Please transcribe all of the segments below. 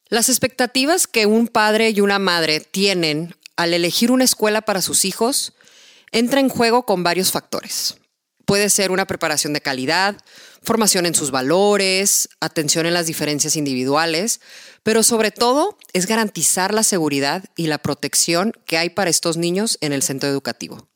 Las expectativas que un padre y una madre tienen al elegir una escuela para sus hijos entra en juego con varios factores. Puede ser una preparación de calidad, formación en sus valores, atención en las diferencias individuales, pero sobre todo es garantizar la seguridad y la protección que hay para estos niños en el centro educativo.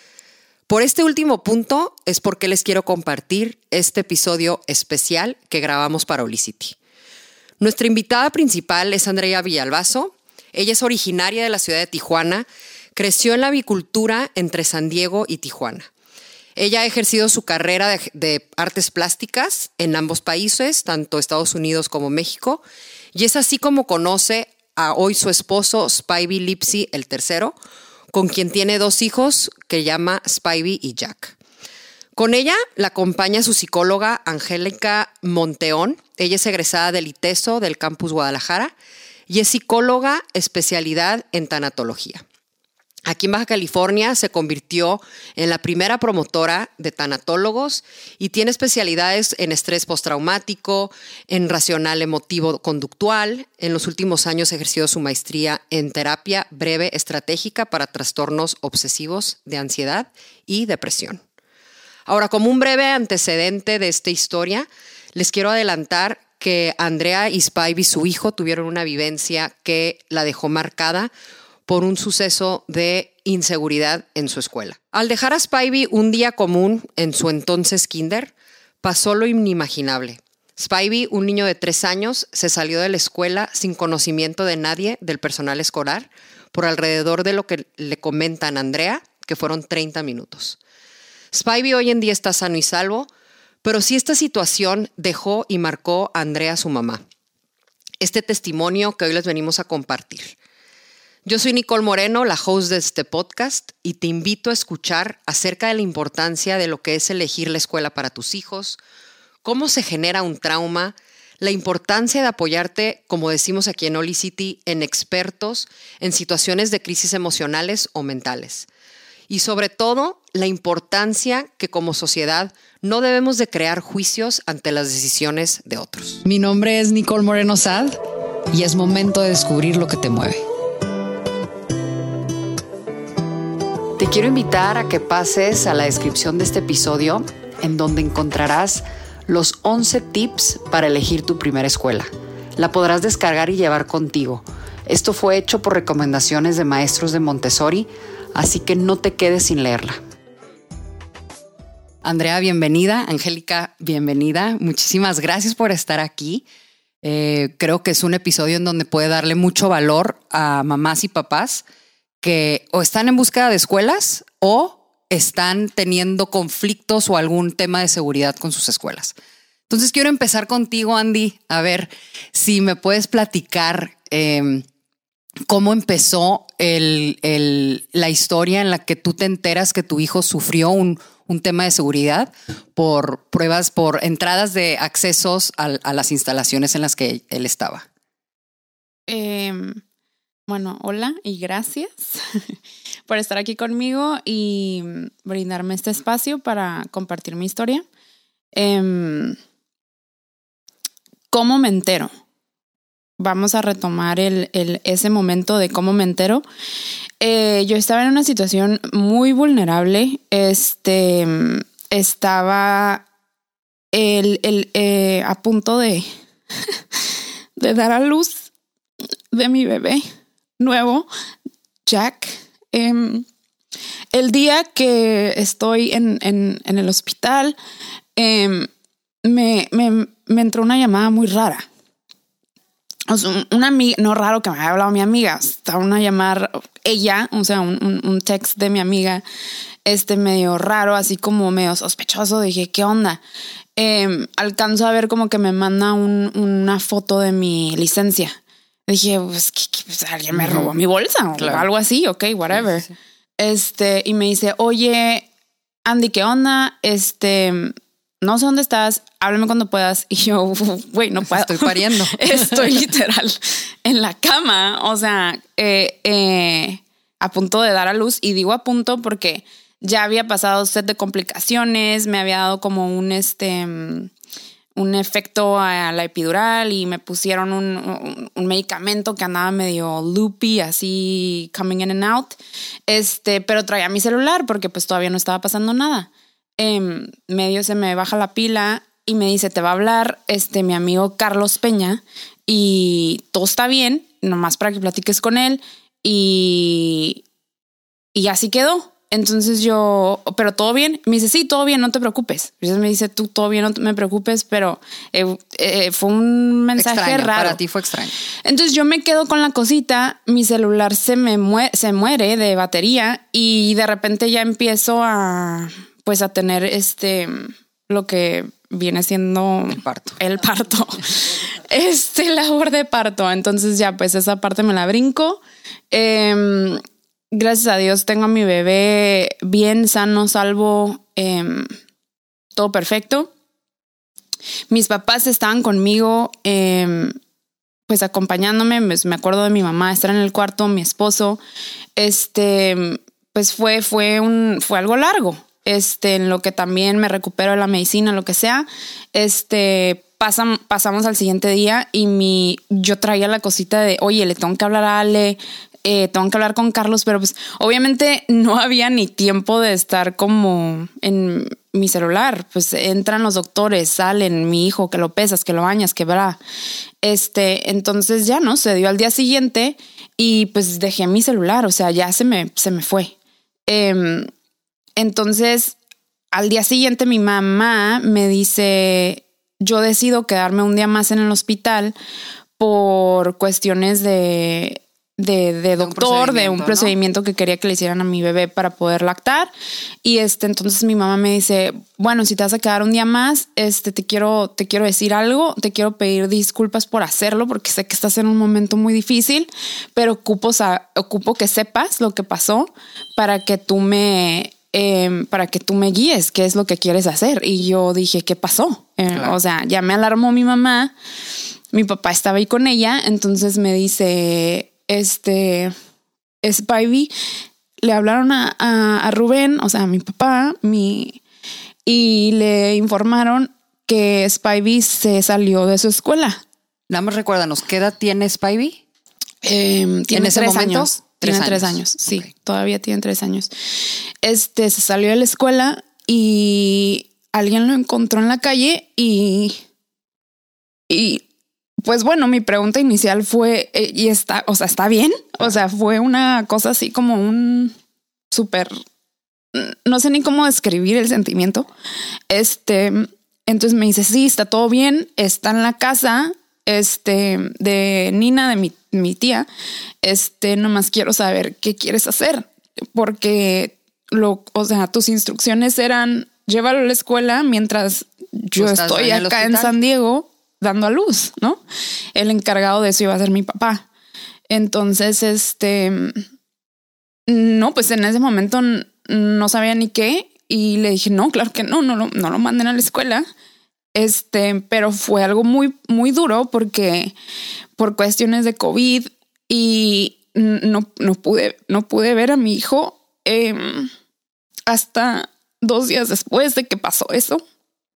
Por este último punto es porque les quiero compartir este episodio especial que grabamos para Holicity. Nuestra invitada principal es Andrea Villalbazo. Ella es originaria de la ciudad de Tijuana, creció en la avicultura entre San Diego y Tijuana. Ella ha ejercido su carrera de artes plásticas en ambos países, tanto Estados Unidos como México, y es así como conoce a hoy su esposo Spivey Lipsy el tercero, con quien tiene 2 hijos que llama Spivey y Jack. Con ella la acompaña su psicóloga Angélica Monteón. Ella es egresada del ITESO del Campus Guadalajara y es psicóloga especialidad en tanatología. Aquí en Baja California se convirtió en la primera promotora de tanatólogos y tiene especialidades en estrés postraumático, en racional emotivo conductual. En los últimos años ha ejercido su maestría en terapia breve estratégica para trastornos obsesivos de ansiedad y depresión. Ahora, como un breve antecedente de esta historia, les quiero adelantar que Andrea y Spivey, su hijo, tuvieron una vivencia que la dejó marcada por un suceso de inseguridad en su escuela. Al dejar a Spivey un día común en su entonces kinder, pasó lo inimaginable. Spivey, un niño de 3 años, se salió de la escuela sin conocimiento de nadie del personal escolar por alrededor de lo que le comentan a Andrea, que fueron 30 minutos. Spivey hoy en día está sano y salvo, pero sí esta situación dejó y marcó a Andrea, su mamá. Este testimonio que hoy les venimos a compartir. Yo soy Nicole Moreno, la host de este podcast, y te invito a escuchar acerca de la importancia de lo que es elegir la escuela para tus hijos, cómo se genera un trauma, la importancia de apoyarte, como decimos aquí en Holicity, en expertos en situaciones de crisis emocionales o mentales. Y sobre todo, la importancia que como sociedad no debemos de crear juicios ante las decisiones de otros. Mi nombre es Nicole Moreno Sad y es momento de descubrir lo que te mueve. Te quiero invitar a que pases a la descripción de este episodio, en donde encontrarás los 11 tips para elegir tu primera escuela. La podrás descargar y llevar contigo. Esto fue hecho por recomendaciones de maestros de Montessori, así que no te quedes sin leerla. Andrea, bienvenida. Angélica, bienvenida. Muchísimas gracias por estar aquí. Creo que es un episodio en donde puede darle mucho valor a mamás y papás que o están en búsqueda de escuelas o están teniendo conflictos o algún tema de seguridad con sus escuelas. Entonces quiero empezar contigo, Andy, a ver si me puedes platicar cómo empezó la historia en la que tú te enteras que tu hijo sufrió un tema de seguridad por pruebas, por entradas de accesos a las instalaciones en las que él estaba. Bueno, hola y gracias por estar aquí conmigo y brindarme este espacio para compartir mi historia. ¿Cómo me entero? Vamos a retomar ese momento de cómo me entero. Yo estaba en una situación muy vulnerable. Estaba a punto de dar a luz de mi bebé nuevo, Jack. El día que estoy en el hospital, me entró una llamada muy rara. O sea, una amiga, no raro que me haya hablado mi amiga, estaba una llamada ella, o sea, un text de mi amiga, medio raro, así como medio sospechoso. Dije, ¿qué onda? Alcanzo a ver como que me manda una foto de mi licencia. Dije, pues alguien me robó mi bolsa o algo así, ok, whatever. Sí. Y me dice, oye, Andy, ¿qué onda? No sé dónde estás, háblame cuando puedas. Y yo, güey, no puedo. Estoy pariendo. Estoy literal en la cama, o sea, a punto de dar a luz. Y digo a punto porque ya había pasado set de complicaciones, me había dado como un efecto a la epidural y me pusieron un medicamento que andaba medio loopy, así coming in and out. Pero traía mi celular porque pues todavía no estaba pasando nada. Medio se me baja la pila y me dice, te va a hablar mi amigo Carlos Peña y todo está bien, nomás para que platiques con él. Y así quedó. Entonces yo, pero todo bien. Me dice, sí, todo bien, no te preocupes. Entonces me dice, tú, todo bien, no me preocupes, pero fue un mensaje extraño, raro. Para ti fue extraño. Entonces yo me quedo con la cosita, mi celular se muere de batería y de repente ya empiezo a tener lo que viene siendo el parto. Labor de parto. Entonces ya pues esa parte me la brinco. Gracias a Dios tengo a mi bebé bien sano, salvo, todo perfecto. Mis papás estaban conmigo, pues acompañándome. Me acuerdo de mi mamá estar en el cuarto, mi esposo. Pues fue algo largo. En lo que también me recupero de la medicina, lo que sea. Pasamos al siguiente día y yo traía la cosita de, oye, le tengo que hablar a Ale, tengo que hablar con Carlos, pero pues obviamente no había ni tiempo de estar como en mi celular. Pues entran los doctores, salen, mi hijo, que lo pesas, que lo bañas, que bla. Entonces ya no, se dio al día siguiente y pues dejé mi celular, o sea, ya se me fue. Entonces al día siguiente mi mamá me dice, yo decido quedarme un día más en el hospital por cuestiones de doctor, de un procedimiento, ¿no?, que quería que le hicieran a mi bebé para poder lactar. Y entonces mi mamá me dice, bueno, si te vas a quedar un día más, te quiero decir algo, te quiero pedir disculpas por hacerlo, porque sé que estás en un momento muy difícil, pero ocupo que sepas lo que pasó para que tú me guíes qué es lo que quieres hacer. Y yo dije, ¿qué pasó? Claro. O sea, ya me alarmó mi mamá, mi papá estaba ahí con ella, entonces me dice, Spivey, le hablaron a Rubén, o sea, a mi papá, y le informaron que Spivey se salió de su escuela. Nada más recuérdanos, ¿qué edad tiene Spivey? Tiene 3 años. Tiene 3 años. Sí, okay. Todavía tiene 3 años. Se salió de la escuela y alguien lo encontró en la calle y pues bueno, mi pregunta inicial fue, ¿y está bien? O sea, fue una cosa así como un súper, no sé ni cómo describir el sentimiento. Entonces me dice, sí, está todo bien, está en la casa, de Nina, de mi tía. Nomás quiero saber qué quieres hacer, porque tus instrucciones eran llévalo a la escuela mientras yo estoy acá en San Diego dando a luz, ¿no? El encargado de eso iba a ser mi papá. Entonces, no, pues en ese momento no sabía ni qué y le dije, no, claro que no lo manden a la escuela. Pero fue algo muy, muy duro porque por cuestiones de COVID y no pude ver a mi hijo hasta 2 días después de que pasó eso.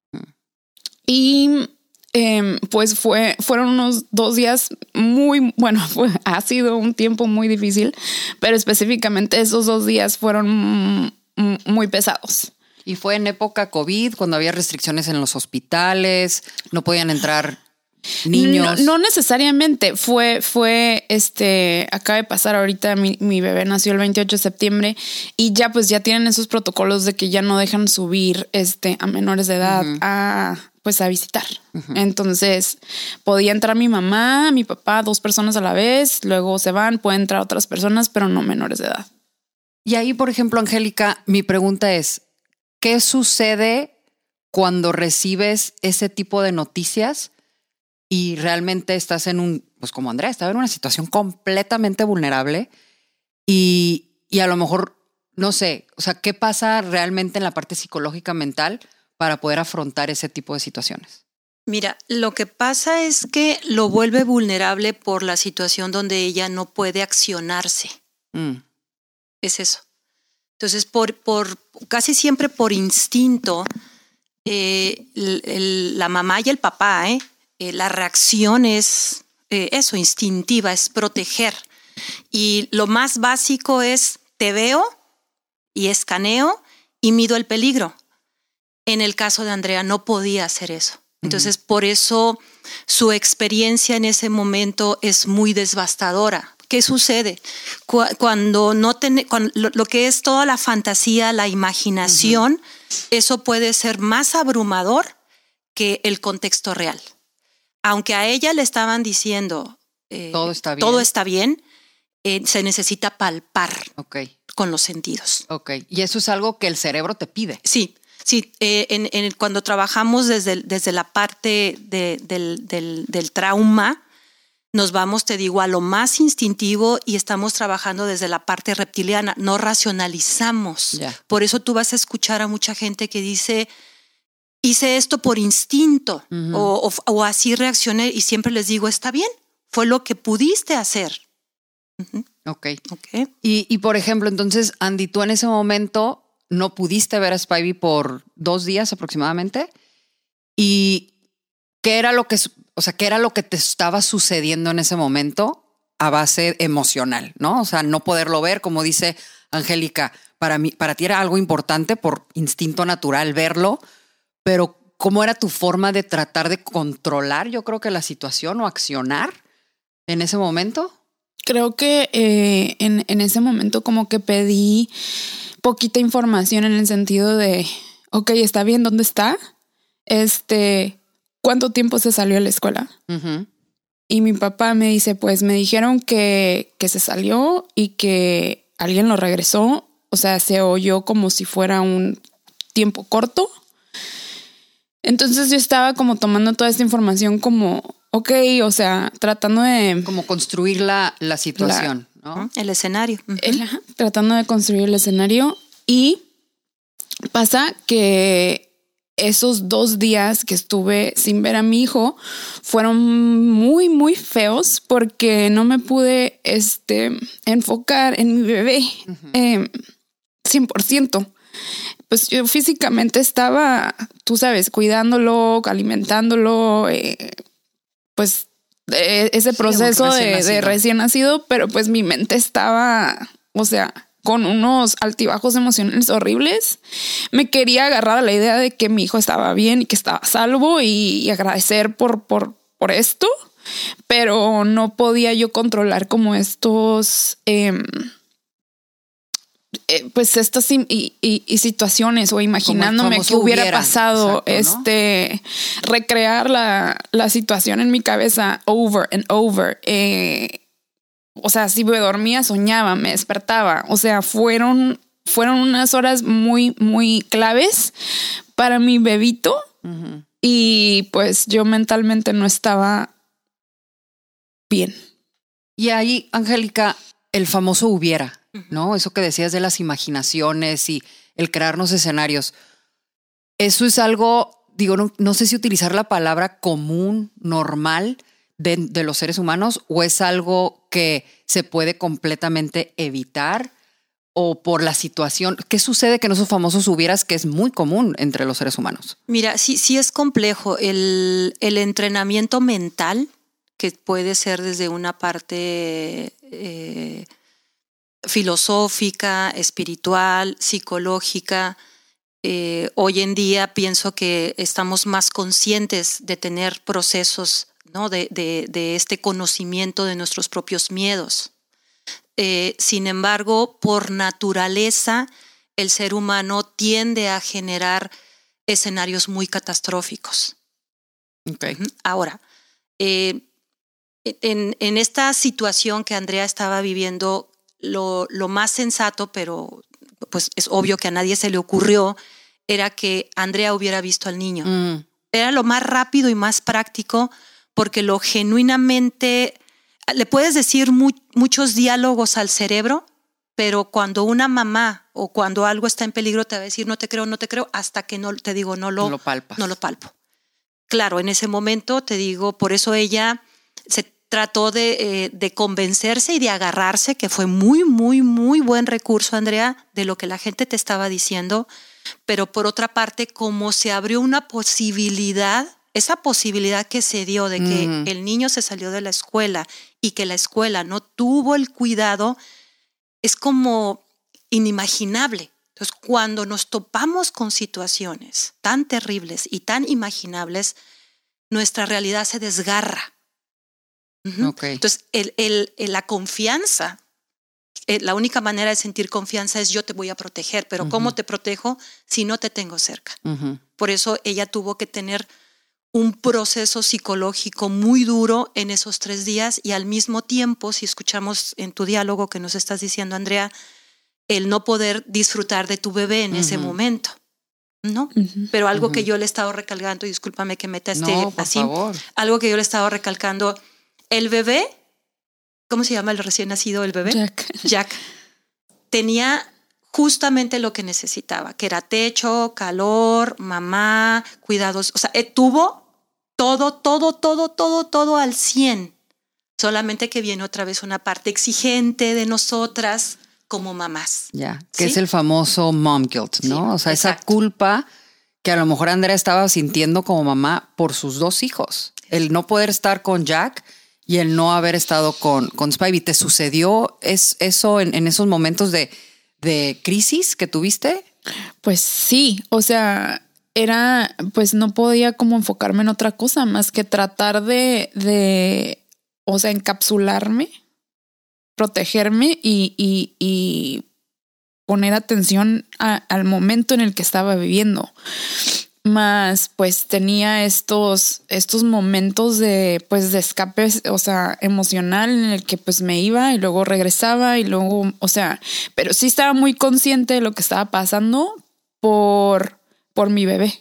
Y pues fueron unos 2 días muy, bueno, ha sido un tiempo muy difícil, pero específicamente esos 2 días fueron muy pesados. Y fue en época COVID, cuando había restricciones en los hospitales, no podían entrar niños. No necesariamente. Fue acaba de pasar ahorita, mi bebé nació el 28 de septiembre y ya tienen esos protocolos de que ya no dejan subir a menores de edad a visitar. Entonces podía entrar mi mamá, mi papá, 2 personas a la vez, luego se van, pueden entrar otras personas, pero no menores de edad. Y ahí, por ejemplo, Angélica, mi pregunta es, ¿qué sucede cuando recibes ese tipo de noticias y realmente estás pues como Andrea, estaba en una situación completamente vulnerable y a lo mejor, no sé, o sea, ¿qué pasa realmente en la parte psicológica mental para poder afrontar ese tipo de situaciones? Mira, lo que pasa es que lo vuelve vulnerable por la situación donde ella no puede accionarse. Es eso. Entonces, por casi siempre por instinto, la mamá y el papá, la reacción es eso, instintiva, es proteger. Y lo más básico es te veo y escaneo y mido el peligro. En el caso de Andrea no podía hacer eso. Entonces, por eso su experiencia en ese momento es muy devastadora. ¿Qué sucede? Cuando lo que es toda la fantasía, la imaginación, eso puede ser más abrumador que el contexto real. Aunque a ella le estaban diciendo todo está bien, se necesita palpar con los sentidos. Y eso es algo que el cerebro te pide. Sí. Cuando trabajamos desde la parte del trauma, nos vamos, te digo, a lo más instintivo y estamos trabajando desde la parte reptiliana. No racionalizamos. Yeah. Por eso tú vas a escuchar a mucha gente que dice, hice esto por instinto o así reaccioné, y siempre les digo, está bien, fue lo que pudiste hacer. Ok. Y por ejemplo, entonces, Andy, tú en ese momento no pudiste ver a Spivey por 2 días aproximadamente. ¿Y qué era lo que te estaba sucediendo en ese momento a base emocional, ¿no? O sea, no poderlo ver, como dice Angélica, para ti era algo importante por instinto natural verlo, pero ¿cómo era tu forma de tratar de controlar, yo creo que la situación o accionar en ese momento? Creo que en ese momento como que pedí poquita información en el sentido de, ok, está bien, ¿dónde está? ¿Cuánto tiempo se salió de la escuela? Y mi papá me dice, pues me dijeron que se salió y que alguien lo regresó. O sea, se oyó como si fuera un tiempo corto. Entonces yo estaba como tomando toda esta información como, ok, o sea, tratando de... Como construir la situación, ¿no? El escenario. Tratando de construir el escenario. Y pasa que esos 2 días que estuve sin ver a mi hijo fueron muy, muy feos porque no me pude enfocar en mi bebé 100%. Pues yo físicamente estaba, tú sabes, cuidándolo, alimentándolo, pues ese proceso de recién nacido, pero pues mi mente estaba, o sea, con unos altibajos emocionales horribles. Me quería agarrar a la idea de que mi hijo estaba bien y que estaba a salvo y agradecer por esto, pero no podía yo controlar como estos... pues estas y situaciones o imaginándome que hubiera pasado, exacto, ¿no? Recrear la situación en mi cabeza over and over. O sea, si me dormía, soñaba, me despertaba. O sea, fueron unas horas muy, muy claves para mi bebito. Y pues yo mentalmente no estaba bien. Y ahí, Angélica, el famoso hubiera, ¿no? Eso que decías de las imaginaciones y el crearnos escenarios. Eso es algo, digo, no sé si utilizar la palabra común, normal de los seres humanos, o es algo que se puede completamente evitar o por la situación. ¿Qué sucede que en esos famosos hubieras que es muy común entre los seres humanos? Mira, sí es complejo. El entrenamiento mental, que puede ser desde una parte filosófica, espiritual, psicológica. Hoy en día pienso que estamos más conscientes de tener procesos, ¿no? de este conocimiento de nuestros propios miedos. Sin embargo, por naturaleza, el ser humano tiende a generar escenarios muy catastróficos. Okay. Ahora, en esta situación que Andrea estaba viviendo, lo más sensato, pero pues es obvio que a nadie se le ocurrió, era que Andrea hubiera visto al niño. Era lo más rápido y más práctico, porque lo genuinamente... Le puedes decir muchos diálogos al cerebro, pero cuando una mamá o cuando algo está en peligro te va a decir no te creo, hasta que no te digo no lo palpo. Claro, en ese momento te digo, por eso ella trató de convencerse y de agarrarse, que fue muy, muy, muy buen recurso, Andrea, de lo que la gente te estaba diciendo. Pero por otra parte, como se abrió una posibilidad, esa posibilidad que se dio de que el niño se salió de la escuela y que la escuela no tuvo el cuidado, es como inimaginable. Entonces, cuando nos topamos con situaciones tan terribles y tan imaginables, nuestra realidad se desgarra. Okay. Entonces, la confianza, la única manera de sentir confianza es yo te voy a proteger, pero ¿cómo te protejo si no te tengo cerca? Por eso ella tuvo que tener un proceso psicológico muy duro en esos 3 días y al mismo tiempo, si escuchamos en tu diálogo que nos estás diciendo, Andrea, el no poder disfrutar de tu bebé en ese momento, ¿no? Pero algo que yo le he estado recalcando, y discúlpame que meta así, favor. Algo que yo le he estado recalcando, el bebé, ¿cómo se llama el recién nacido, el bebé? Jack. Tenía justamente lo que necesitaba, que era techo, calor, mamá, cuidados. O sea, tuvo todo al 100. Solamente que viene otra vez una parte exigente de nosotras como mamás. Ya, que es el famoso mom guilt, ¿no? Sí, o sea, exacto. Esa culpa que a lo mejor Andrea estaba sintiendo como mamá por sus 2 hijos. El no poder estar con Jack y el no haber estado con Spivey. ¿Te sucedió eso en esos momentos de crisis que tuviste? Pues sí, o sea, pues no podía como enfocarme en otra cosa más que tratar de o sea, encapsularme, protegerme y poner atención al momento en el que estaba viviendo. Más pues tenía estos momentos de escape, o sea, emocional, en el que pues me iba y luego regresaba y luego, o sea, pero sí estaba muy consciente de lo que estaba pasando por mi bebé.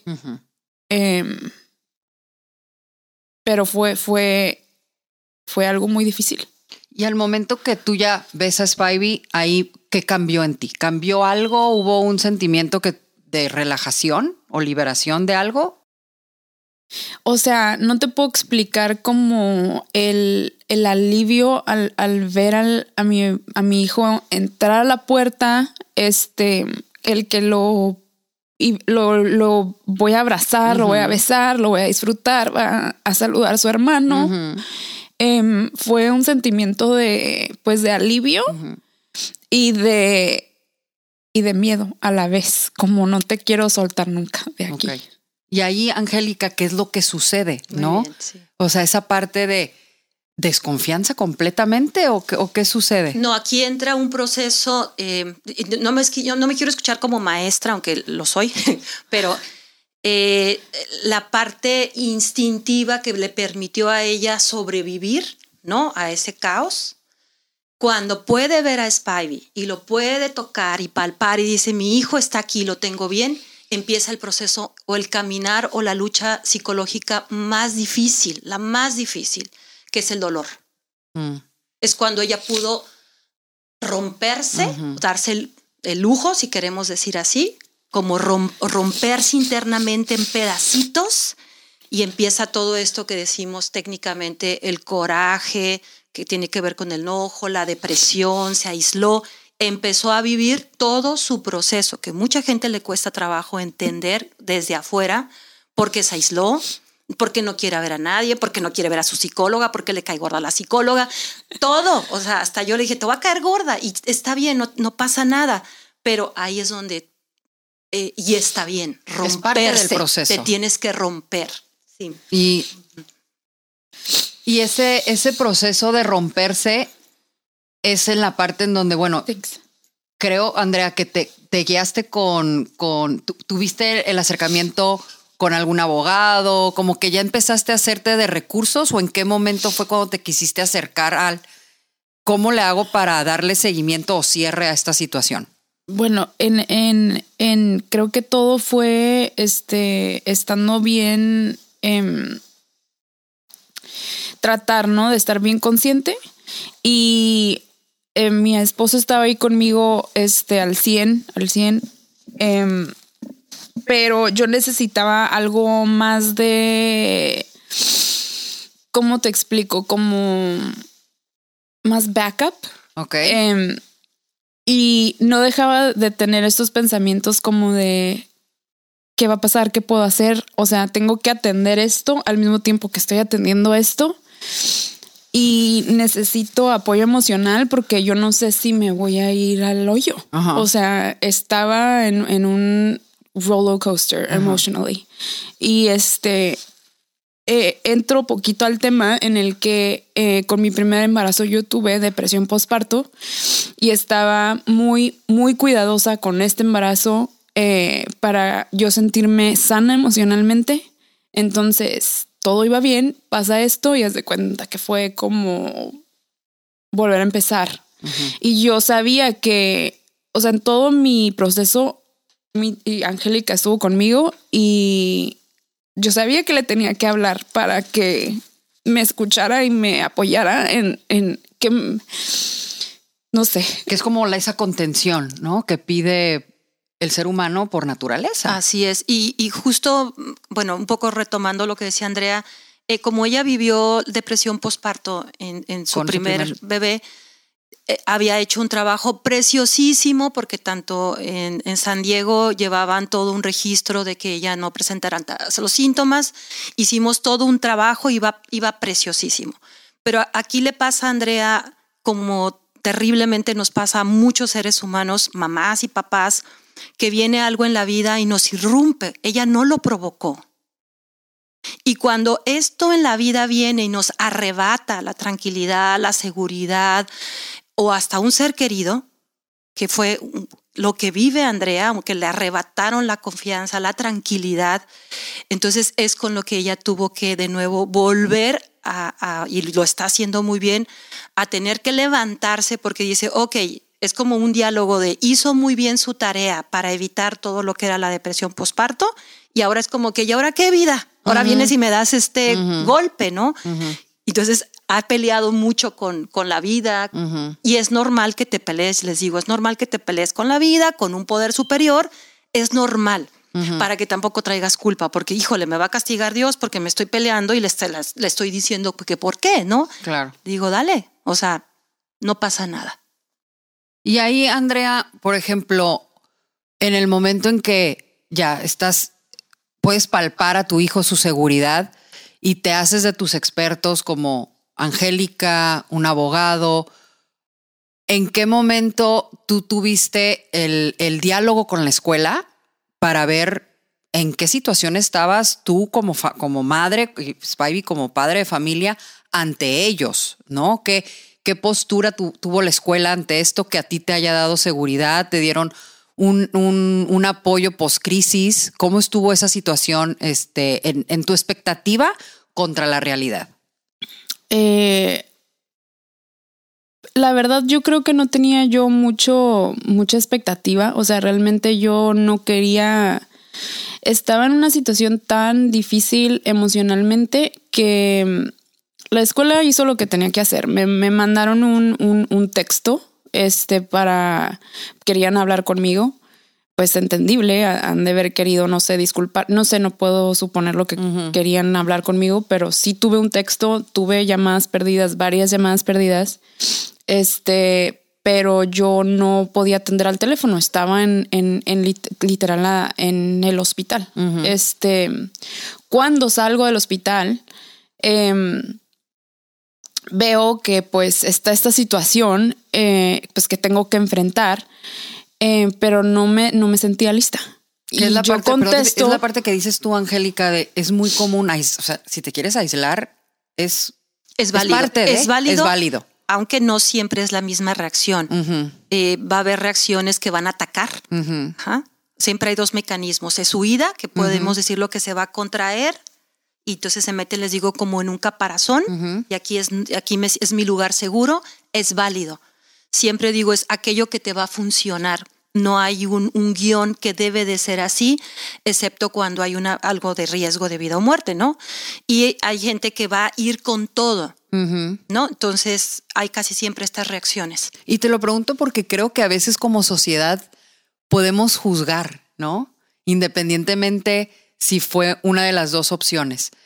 Pero fue algo muy difícil. Y al momento que tú ya ves a Spivey, ahí, ¿qué cambió en ti? ¿Cambió algo? ¿Hubo un sentimiento de relajación o liberación de algo? O sea, no te puedo explicar como el alivio al ver a mi hijo entrar a la puerta, el que lo voy a abrazar, lo voy a besar, lo voy a disfrutar, va a saludar a su hermano. Fue un sentimiento de alivio y de miedo a la vez, como no te quiero soltar nunca de aquí. Okay. Y ahí, Angélica, ¿qué es lo que sucede? ¿No? Bien, sí. O sea, esa parte de desconfianza completamente o qué sucede? No, aquí entra un proceso, yo no me quiero escuchar como maestra, aunque lo soy, pero la parte instintiva que le permitió a ella sobrevivir, ¿no? A ese caos. Cuando puede ver a Spivey y lo puede tocar y palpar y dice, mi hijo está aquí, lo tengo bien, empieza el proceso o el caminar o la lucha psicológica más difícil, la más difícil, que es el dolor. Es cuando ella pudo romperse, darse el lujo, si queremos decir así, como romperse internamente en pedacitos, y empieza todo esto que decimos técnicamente, el coraje, que tiene que ver con el enojo, la depresión, se aisló, empezó a vivir todo su proceso, que mucha gente le cuesta trabajo entender desde afuera, porque se aisló, porque no quiere ver a nadie, porque no quiere ver a su psicóloga, porque le cae gorda a la psicóloga, todo. O sea, hasta yo le dije, te voy a caer gorda y está bien, no pasa nada. Pero ahí es donde, y está bien, romperse. Es parte del proceso. Te tienes que romper. Sí. Y ese proceso de romperse es en la parte en donde, bueno, creo, Andrea, que te guiaste tuviste el acercamiento con algún abogado, como que ya empezaste a hacerte de recursos, o en qué momento fue cuando te quisiste acercar al cómo le hago para darle seguimiento o cierre a esta situación. Bueno, creo que todo fue estando bien, tratar, ¿no? De estar bien consciente, y mi esposo estaba ahí conmigo al 100, pero yo necesitaba algo más de ¿cómo te explico? Como más backup. Ok. Y no dejaba de tener estos pensamientos como de ¿qué va a pasar? ¿Qué puedo hacer? O sea, tengo que atender esto al mismo tiempo que estoy atendiendo esto. Y necesito apoyo emocional porque yo no sé si me voy a ir al hoyo. Ajá. O sea, estaba en un roller coaster emotionally. Y entro poquito al tema en el que con mi primer embarazo yo tuve depresión postparto y estaba muy, muy cuidadosa con este embarazo para yo sentirme sana emocionalmente. Entonces todo iba bien, pasa esto y haz de cuenta que fue como volver a empezar. Y yo sabía que, o sea, en todo mi proceso, Angélica estuvo conmigo y yo sabía que le tenía que hablar para que me escuchara y me apoyara en que, no sé. Que es como esa contención, ¿no? Que pide el ser humano por naturaleza. Así es. Y justo, bueno, un poco retomando lo que decía Andrea, como ella vivió depresión postparto en su primer bebé, había hecho un trabajo preciosísimo porque tanto en San Diego llevaban todo un registro de que ella no presentara los síntomas. Hicimos todo un trabajo, iba preciosísimo. Pero aquí le pasa a Andrea, como terriblemente nos pasa a muchos seres humanos, mamás y papás, que viene algo en la vida y nos irrumpe. Ella no lo provocó. Y cuando esto en la vida viene y nos arrebata la tranquilidad, la seguridad o hasta un ser querido, que fue lo que vive Andrea, aunque le arrebataron la confianza, la tranquilidad, entonces es con lo que ella tuvo que de nuevo volver y lo está haciendo muy bien, a tener que levantarse porque dice, ok, es como un diálogo de hizo muy bien su tarea para evitar todo lo que era la depresión postparto y ahora es como que, ¿y ahora qué vida? Ahora vienes y me das golpe, ¿no? Entonces ha peleado mucho con la vida y es normal que te pelees, les digo, es normal que te pelees con la vida, con un poder superior, es normal. Para que tampoco traigas culpa, porque híjole, me va a castigar Dios porque me estoy peleando y le estoy diciendo que por qué, ¿no? Claro. Digo, dale, o sea, no pasa nada. Y ahí, Andrea, por ejemplo, en el momento en que ya puedes palpar a tu hijo su seguridad y te haces de tus expertos como Angélica, un abogado, ¿en qué momento tú tuviste el diálogo con la escuela para ver en qué situación estabas tú como madre, Spivey como padre de familia ante ellos, ¿no? ¿Qué postura tuvo la escuela ante esto que a ti te haya dado seguridad? ¿Te dieron un apoyo post-crisis? ¿Cómo estuvo esa situación en tu expectativa contra la realidad? La verdad, yo creo que no tenía yo mucha expectativa. O sea, realmente yo no quería... Estaba en una situación tan difícil emocionalmente que... La escuela hizo lo que tenía que hacer. Me mandaron un texto querían hablar conmigo. Pues entendible, han de haber querido, no sé, disculpar. No sé, no puedo suponer lo que querían hablar conmigo, pero sí tuve un texto, tuve llamadas perdidas, varias llamadas perdidas. Pero yo no podía atender al teléfono. Estaba literal en el hospital. Cuando salgo del hospital, veo que pues está esta situación pues que tengo que enfrentar, pero no me sentía lista. Y es la yo parte, contesto, es la parte que dices tú, Angélica, es muy común, o sea, si te quieres aislar, es válido. Es válido. Aunque no siempre es la misma reacción. Va a haber reacciones que van a atacar. Siempre hay dos mecanismos. Es huida, que podemos decir lo que se va a contraer, y entonces se mete, les digo, como en un caparazón, y aquí es mi lugar seguro. Es válido. Siempre digo, es aquello que te va a funcionar. No hay un guión que debe de ser así, excepto cuando hay algo de riesgo de vida o muerte, ¿no? Y hay gente que va a ir con todo, ¿no? Entonces hay casi siempre estas reacciones. Y te lo pregunto porque creo que a veces como sociedad podemos juzgar, ¿no? Independientemente si fue una de las dos opciones.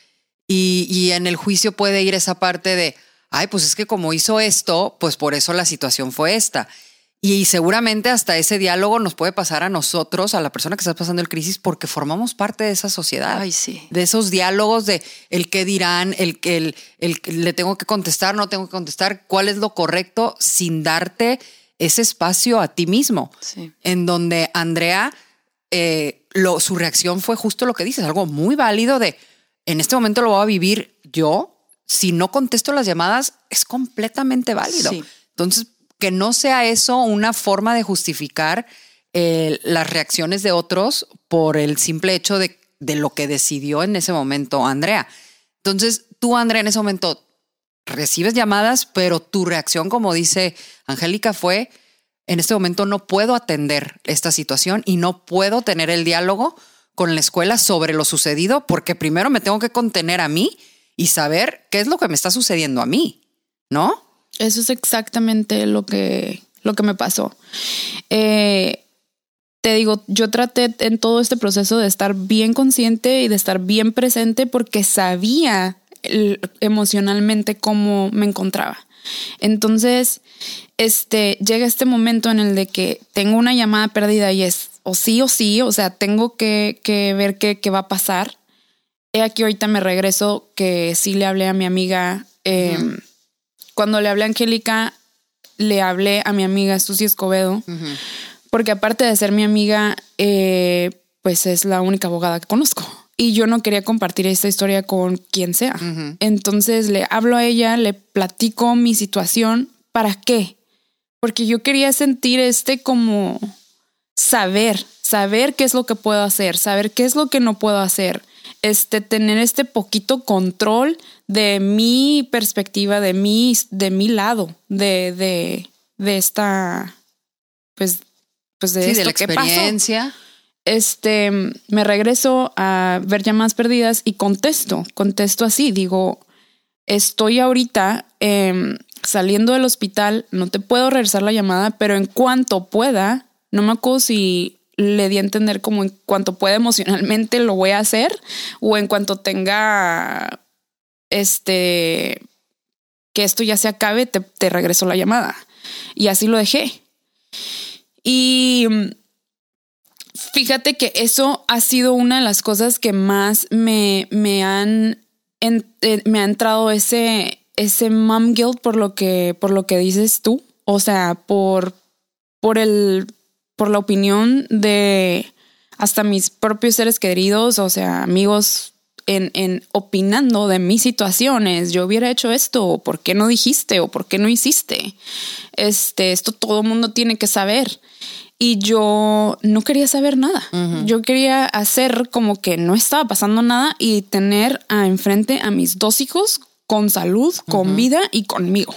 Y en el juicio puede ir esa parte de, ay, pues es que como hizo esto, pues por eso la situación fue esta. Y seguramente hasta ese diálogo nos puede pasar a nosotros, a la persona que está pasando el crisis, porque formamos parte de esa sociedad. Ay, sí. De esos diálogos de el qué dirán, el le tengo que contestar, no tengo que contestar, cuál es lo correcto, sin darte ese espacio a ti mismo. Sí. En donde Andrea, su reacción fue justo lo que dices, algo muy válido de, en este momento lo voy a vivir yo, si no contesto las llamadas, es completamente válido. Sí. Entonces, que no sea eso una forma de justificar las reacciones de otros por el simple hecho de lo que decidió en ese momento Andrea. Entonces, tú, Andrea, en ese momento recibes llamadas, pero tu reacción, como dice Angélica, fue, en este momento no puedo atender esta situación y no puedo tener el diálogo con la escuela sobre lo sucedido porque primero me tengo que contener a mí y saber qué es lo que me está sucediendo a mí, ¿no? Eso es exactamente lo que me pasó. Te digo, yo traté en todo este proceso de estar bien consciente y de estar bien presente porque sabía emocionalmente cómo me encontraba. Entonces, llega este momento en el de que tengo una llamada perdida y es o sí, o sea, tengo que ver qué va a pasar. Aquí ahorita me regreso que sí le hablé a mi amiga. Cuando le hablé a Angélica, le hablé a mi amiga Susi Escobedo, porque aparte de ser mi amiga, pues es la única abogada que conozco. Y yo no quería compartir esta historia con quien sea. Entonces le hablo a ella, le platico mi situación. ¿Para qué? Porque yo quería sentir como saber qué es lo que puedo hacer, saber qué es lo que no puedo hacer. Tener este poquito control de mi perspectiva, de mi lado, de esta, pues de sí, esto de la que experiencia. Pasó. Me regreso a ver llamadas perdidas y contesto así, digo, estoy ahorita saliendo del hospital, no te puedo regresar la llamada, pero en cuanto pueda, no me acuerdo si le di a entender como en cuanto pueda emocionalmente lo voy a hacer o en cuanto tenga que esto ya se acabe, te regreso la llamada. Y así lo dejé. Y fíjate que eso ha sido una de las cosas que más me ha entrado ese mom guilt por lo que dices tú. O sea, por la opinión de hasta mis propios seres queridos, o sea, amigos en opinando de mis situaciones. Yo hubiera hecho esto, o por qué no dijiste, o por qué no hiciste. Esto todo el mundo tiene que saber. Y yo no quería saber nada. Yo quería hacer como que no estaba pasando nada y tener enfrente a mis 2 hijos con salud, con vida y conmigo.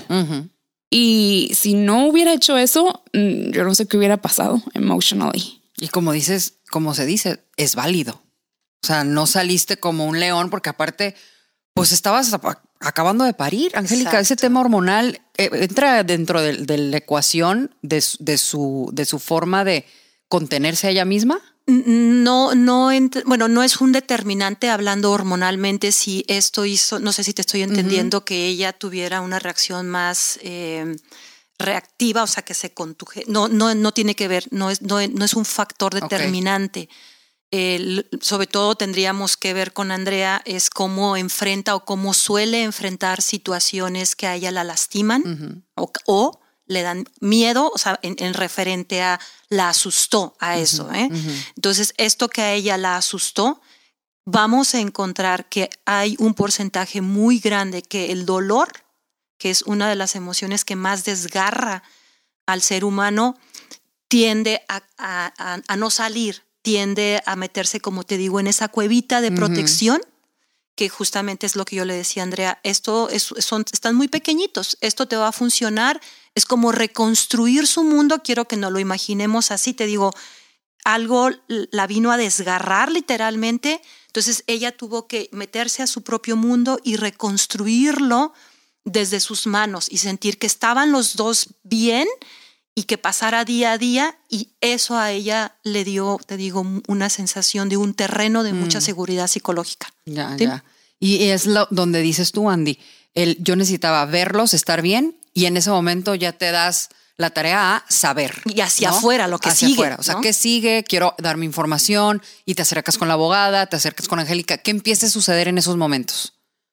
Y si no hubiera hecho eso, yo no sé qué hubiera pasado emotionally. Y como dices, como se dice, es válido. O sea, no saliste como un león porque aparte, pues estabas acabando de parir, Angélica. Exacto. Ese tema hormonal entra dentro de la ecuación de su forma de contenerse a ella misma. No es un determinante hablando hormonalmente si esto hizo, no sé si te estoy entendiendo, que ella tuviera una reacción más reactiva, o sea, que se contuje. No tiene que ver, no es un factor determinante. Sobre todo tendríamos que ver con Andrea es cómo enfrenta o cómo suele enfrentar situaciones que a ella la lastiman o le dan miedo, o sea, en referente a la asustó a eso. Entonces, esto que a ella la asustó, vamos a encontrar que hay un porcentaje muy grande que el dolor, que es una de las emociones que más desgarra al ser humano, tiende a no salir, tiende a meterse, como te digo, en esa cuevita de protección, que justamente es lo que yo le decía a Andrea, están muy pequeñitos, esto te va a funcionar, es como reconstruir su mundo, quiero que nos lo imaginemos así, te digo, algo la vino a desgarrar literalmente, entonces ella tuvo que meterse a su propio mundo y reconstruirlo desde sus manos y sentir que estaban los dos bien y que pasara día a día, y eso a ella le dio, te digo, una sensación de un terreno de mucha seguridad psicológica. Ya, ¿sí? ya. Y es donde dices tú, Andy, yo necesitaba verlos, estar bien, y en ese momento ya te das la tarea a saber. Y hacia ¿no? afuera, lo que hacia sigue. Afuera. O sea, ¿no? ¿qué sigue? Quiero darme información y te acercas con la abogada, te acercas con Angélica. ¿Qué empieza a suceder en esos momentos?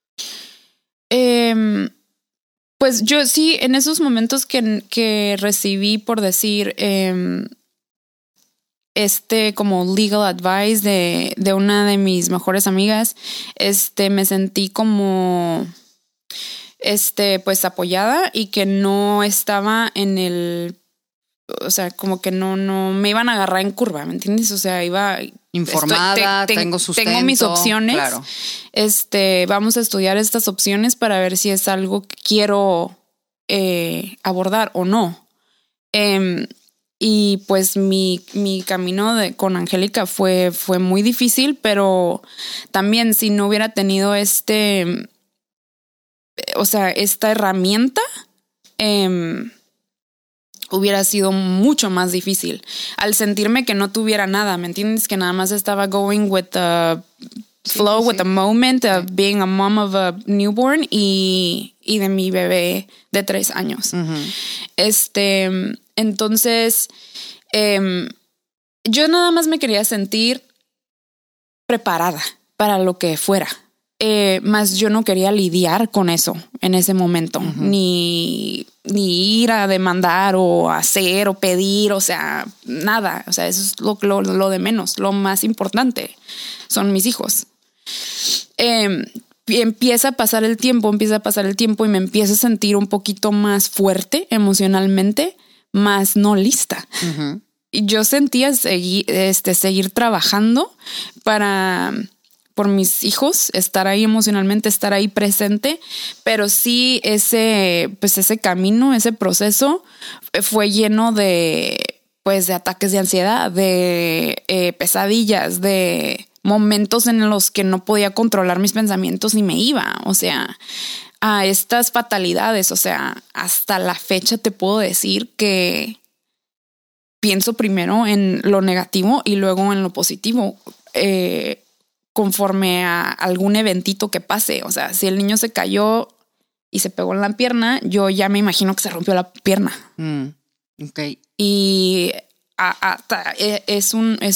Pues yo sí, en esos momentos que recibí, por decir, como legal advice de una de mis mejores amigas, me sentí como pues apoyada y que no estaba en el, o sea, como que no me iban a agarrar en curva, ¿me entiendes? O sea, iba informada, tengo sustento. Tengo mis opciones. Claro. Vamos a estudiar estas opciones para ver si es algo que quiero abordar o no. Y pues mi camino con Angélica fue muy difícil, pero también si no hubiera tenido esta herramienta, hubiera sido mucho más difícil. Al sentirme que no tuviera nada, ¿me entiendes? Que nada más estaba going with the flow, with the moment of being a mom of a newborn y de mi bebé de 3 años. Uh-huh. Entonces, yo nada más me quería sentir preparada para lo que fuera. Más yo no quería lidiar con eso en ese momento, uh-huh. ni ir a demandar o hacer o pedir, o sea, nada. O sea, eso es lo de menos. Lo más importante son mis hijos. Empieza a pasar el tiempo y me empiezo a sentir un poquito más fuerte emocionalmente, más no lista. Uh-huh. Y yo sentía seguir trabajando por mis hijos, estar ahí emocionalmente, estar ahí presente, pero sí ese camino, ese proceso fue lleno de ataques de ansiedad, de pesadillas, de momentos en los que no podía controlar mis pensamientos ni me iba, o sea, a estas fatalidades, o sea, hasta la fecha te puedo decir que pienso primero en lo negativo y luego en lo positivo, conforme a algún eventito que pase. O sea, si el niño se cayó y se pegó en la pierna, yo ya me imagino que se rompió la pierna. Okay. Y es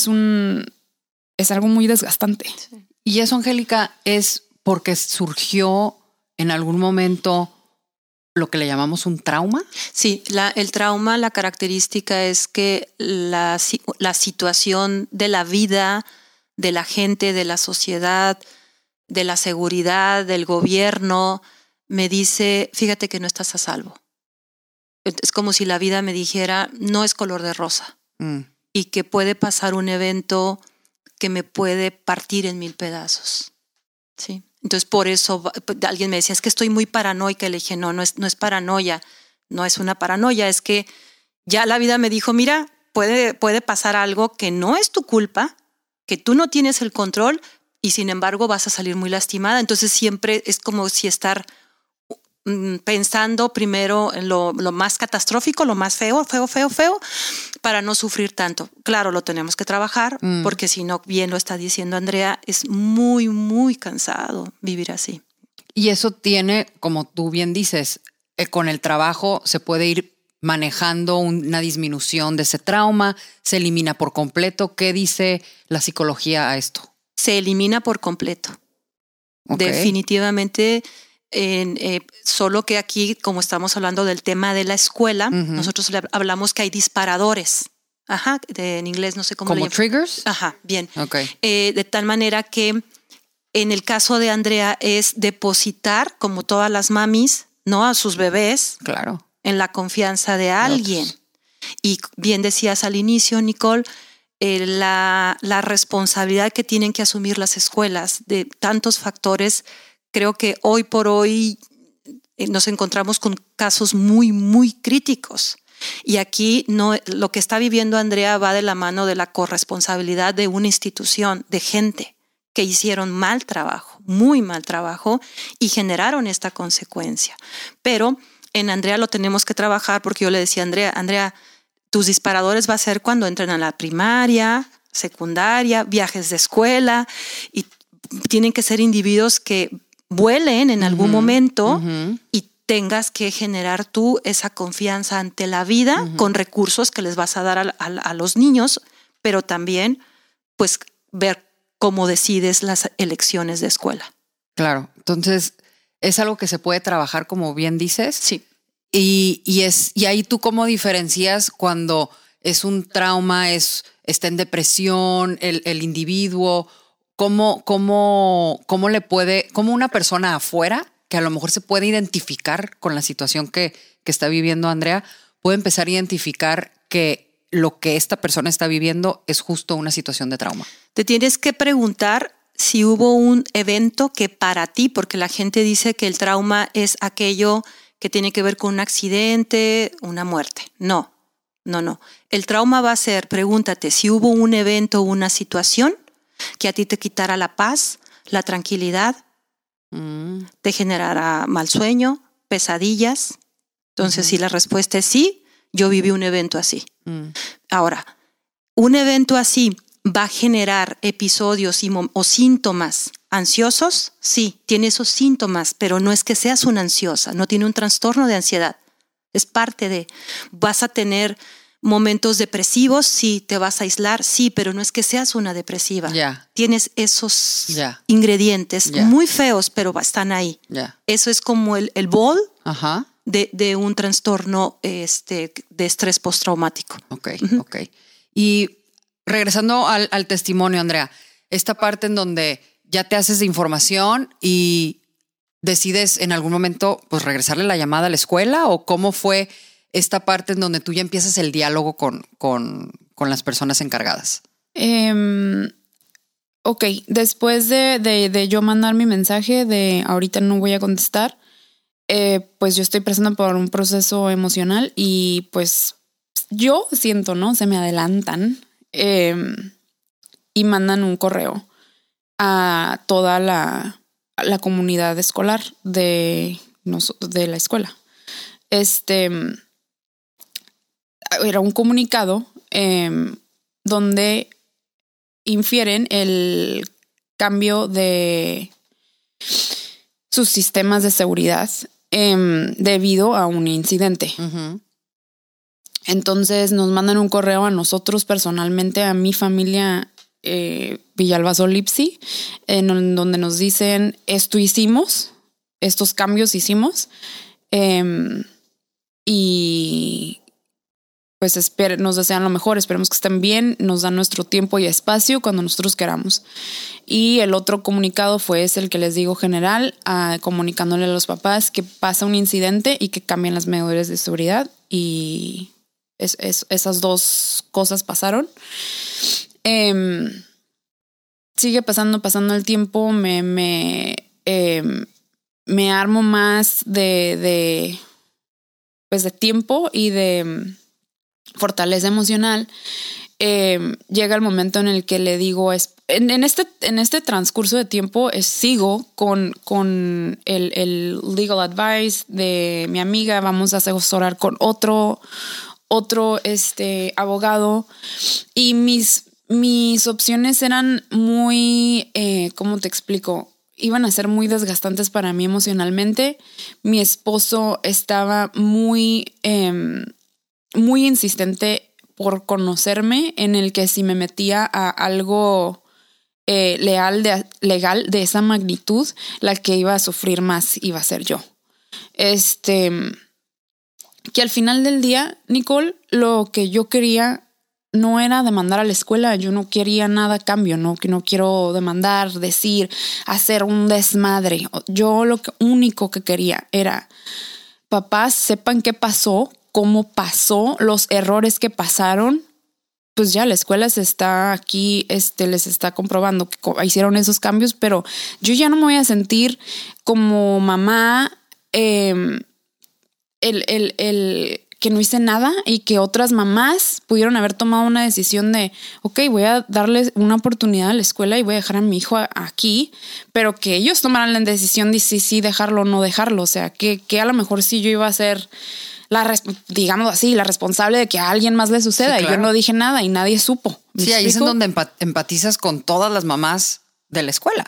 algo muy desgastante. Sí. Y eso, Angélica, es porque surgió en algún momento lo que le llamamos un trauma. Sí, el trauma, la característica es que la situación de la vida, de la gente, de la sociedad, de la seguridad, del gobierno, me dice, fíjate que no estás a salvo. Es como si la vida me dijera, no es color de rosa. Y que puede pasar un evento que me puede partir en 1000 pedazos. ¿Sí? Entonces, por eso alguien me decía, es que estoy muy paranoica. Le dije, no es paranoia. No es una paranoia, es que ya la vida me dijo, mira, puede pasar algo que no es tu culpa, que tú no tienes el control y sin embargo vas a salir muy lastimada. Entonces siempre es como si estar pensando primero en lo más catastrófico, lo más feo, para no sufrir tanto. Claro, lo tenemos que trabajar porque si no, bien lo está diciendo Andrea, es muy, muy cansado vivir así. Y eso tiene, como tú bien dices, con el trabajo se puede ir manejando una disminución de ese trauma, se elimina por completo. ¿Qué dice la psicología a esto? Se elimina por completo. Okay. Definitivamente, solo que aquí, como estamos hablando del tema de la escuela, uh-huh. Nosotros hablamos que hay disparadores. Ajá, en inglés no sé cómo. ¿Como triggers? Ajá, bien. Okay. De tal manera que en el caso de Andrea es depositar, como todas las mamis, ¿no? A sus bebés. Claro. En la confianza de alguien. Y bien decías al inicio, Nicole, la responsabilidad que tienen que asumir las escuelas de tantos factores. Creo que hoy por hoy nos encontramos con casos muy, muy críticos. Y aquí lo que está viviendo Andrea va de la mano de la corresponsabilidad de una institución, de gente que hicieron mal trabajo, muy mal trabajo y generaron esta consecuencia. Pero en Andrea lo tenemos que trabajar porque yo le decía a Andrea, tus disparadores va a ser cuando entren a la primaria, secundaria, viajes de escuela y tienen que ser individuos que vuelen en algún momento y tengas que generar tú esa confianza ante la vida con recursos que les vas a dar a los niños, pero también pues ver cómo decides las elecciones de escuela. Claro, entonces es algo que se puede trabajar, como bien dices. Sí. Y ahí tú cómo diferencias cuando es un trauma, está en depresión, el individuo, cómo una persona afuera que a lo mejor se puede identificar con la situación que está viviendo Andrea, puede empezar a identificar que lo que esta persona está viviendo es justo una situación de trauma. Te tienes que preguntar si hubo un evento que para ti, porque la gente dice que el trauma es aquello que tiene que ver con un accidente, una muerte. No. El trauma va a ser, pregúntate si hubo un evento o una situación que a ti te quitara la paz, la tranquilidad, te generara mal sueño, pesadillas. Entonces, si la respuesta es sí, yo viví un evento así. Ahora, un evento así va a generar episodios o síntomas ansiosos. Sí, tiene esos síntomas, pero no es que seas una ansiosa, no tiene un trastorno de ansiedad. Es parte de, vas a tener momentos depresivos, sí, te vas a aislar, sí, pero no es que seas una depresiva. Tienes esos ingredientes muy feos, pero están ahí. Eso es como el bol de un trastorno de estrés postraumático. Ok. Y regresando al testimonio, Andrea, esta parte en donde ya te haces de información y decides en algún momento pues regresarle la llamada a la escuela, o cómo fue esta parte en donde tú ya empiezas el diálogo con las personas encargadas. Ok, después de yo mandar mi mensaje de ahorita no voy a contestar, pues yo estoy pasando por un proceso emocional y pues yo siento, ¿no? Se me adelantan y mandan un correo a toda la comunidad escolar de la escuela. Era un comunicado donde infieren el cambio de sus sistemas de seguridad debido a un incidente. Entonces nos mandan un correo a nosotros personalmente, a mi familia Villalba Solipsi, en donde nos dicen esto hicimos, estos cambios hicimos, y pues nos desean lo mejor, esperemos que estén bien, nos dan nuestro tiempo y espacio cuando nosotros queramos. Y el otro comunicado es el que les digo general, comunicándole a los papás que pasa un incidente y que cambian las medidas de seguridad, y esas dos cosas pasaron. Sigue pasando el tiempo, me armo más de tiempo y de fortaleza emocional. Llega el momento en el que le digo, en este transcurso de tiempo sigo con el legal advice de mi amiga, vamos a asesorar con otro abogado, y mis opciones eran muy, ¿cómo te explico? Iban a ser muy desgastantes para mí emocionalmente. Mi esposo estaba muy insistente por conocerme, en el que si me metía a algo legal de esa magnitud, la que iba a sufrir más iba a ser yo. Que al final del día, Nicole, lo que yo quería no era demandar a la escuela. Yo no quería nada a cambio, no quiero demandar, decir, hacer un desmadre. Yo lo único que quería era, papás, sepan qué pasó, cómo pasó, los errores que pasaron. Pues ya la escuela se está aquí, les está comprobando que hicieron esos cambios, pero yo ya no me voy a sentir como mamá, que no hice nada, y que otras mamás pudieron haber tomado una decisión de, ok, voy a darles una oportunidad a la escuela y voy a dejar a mi hijo aquí, pero que ellos tomaran la decisión de sí dejarlo o no dejarlo. O sea, que a lo mejor sí yo iba a ser digamos así, la responsable de que a alguien más le suceda. Sí, claro. Y yo no dije nada y nadie supo. Sí, ahí es en donde empatizas con todas las mamás de la escuela.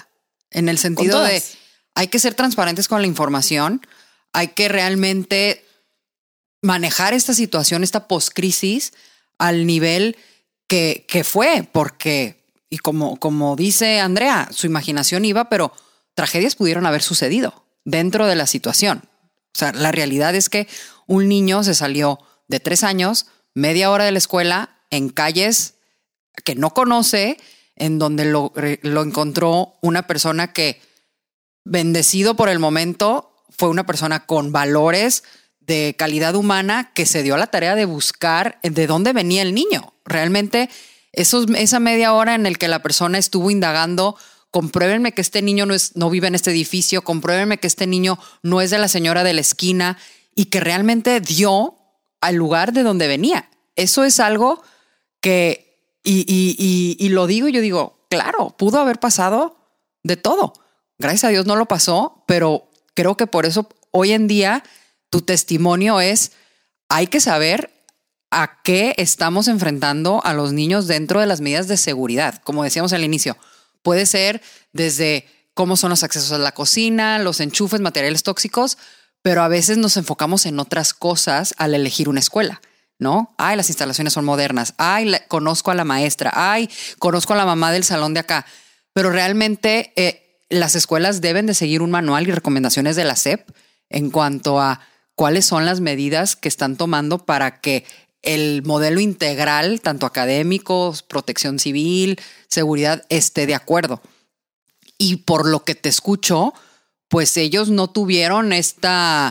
En el sentido de hay que ser transparentes con la información, hay que realmente manejar esta situación, esta post-crisis al nivel que fue, porque, y como dice Andrea, su imaginación iba, pero tragedias pudieron haber sucedido dentro de la situación. O sea, la realidad es que un niño se salió de 3 años, media hora de la escuela, en calles que no conoce, en donde lo encontró una persona que, bendecido por el momento, fue una persona con valores de calidad humana que se dio a la tarea de buscar de dónde venía el niño. Realmente esa media hora en el que la persona estuvo indagando, compruébenme que este niño no vive en este edificio, compruébenme que este niño no es de la señora de la esquina, y que realmente dio al lugar de donde venía. Eso es algo que, y lo digo, yo digo, claro, pudo haber pasado de todo. Gracias a Dios no lo pasó, pero creo que por eso hoy en día tu testimonio es, hay que saber a qué estamos enfrentando a los niños dentro de las medidas de seguridad. Como decíamos al inicio, puede ser desde cómo son los accesos a la cocina, los enchufes, materiales tóxicos, pero a veces nos enfocamos en otras cosas al elegir una escuela, ¿no? Ay, las instalaciones son modernas. Ay, conozco a la maestra. Ay, conozco a la mamá del salón de acá. Pero realmente las escuelas deben de seguir un manual y recomendaciones de la SEP en cuanto a cuáles son las medidas que están tomando para que el modelo integral, tanto académico, protección civil, seguridad, esté de acuerdo. Y por lo que te escucho, pues ellos no tuvieron esta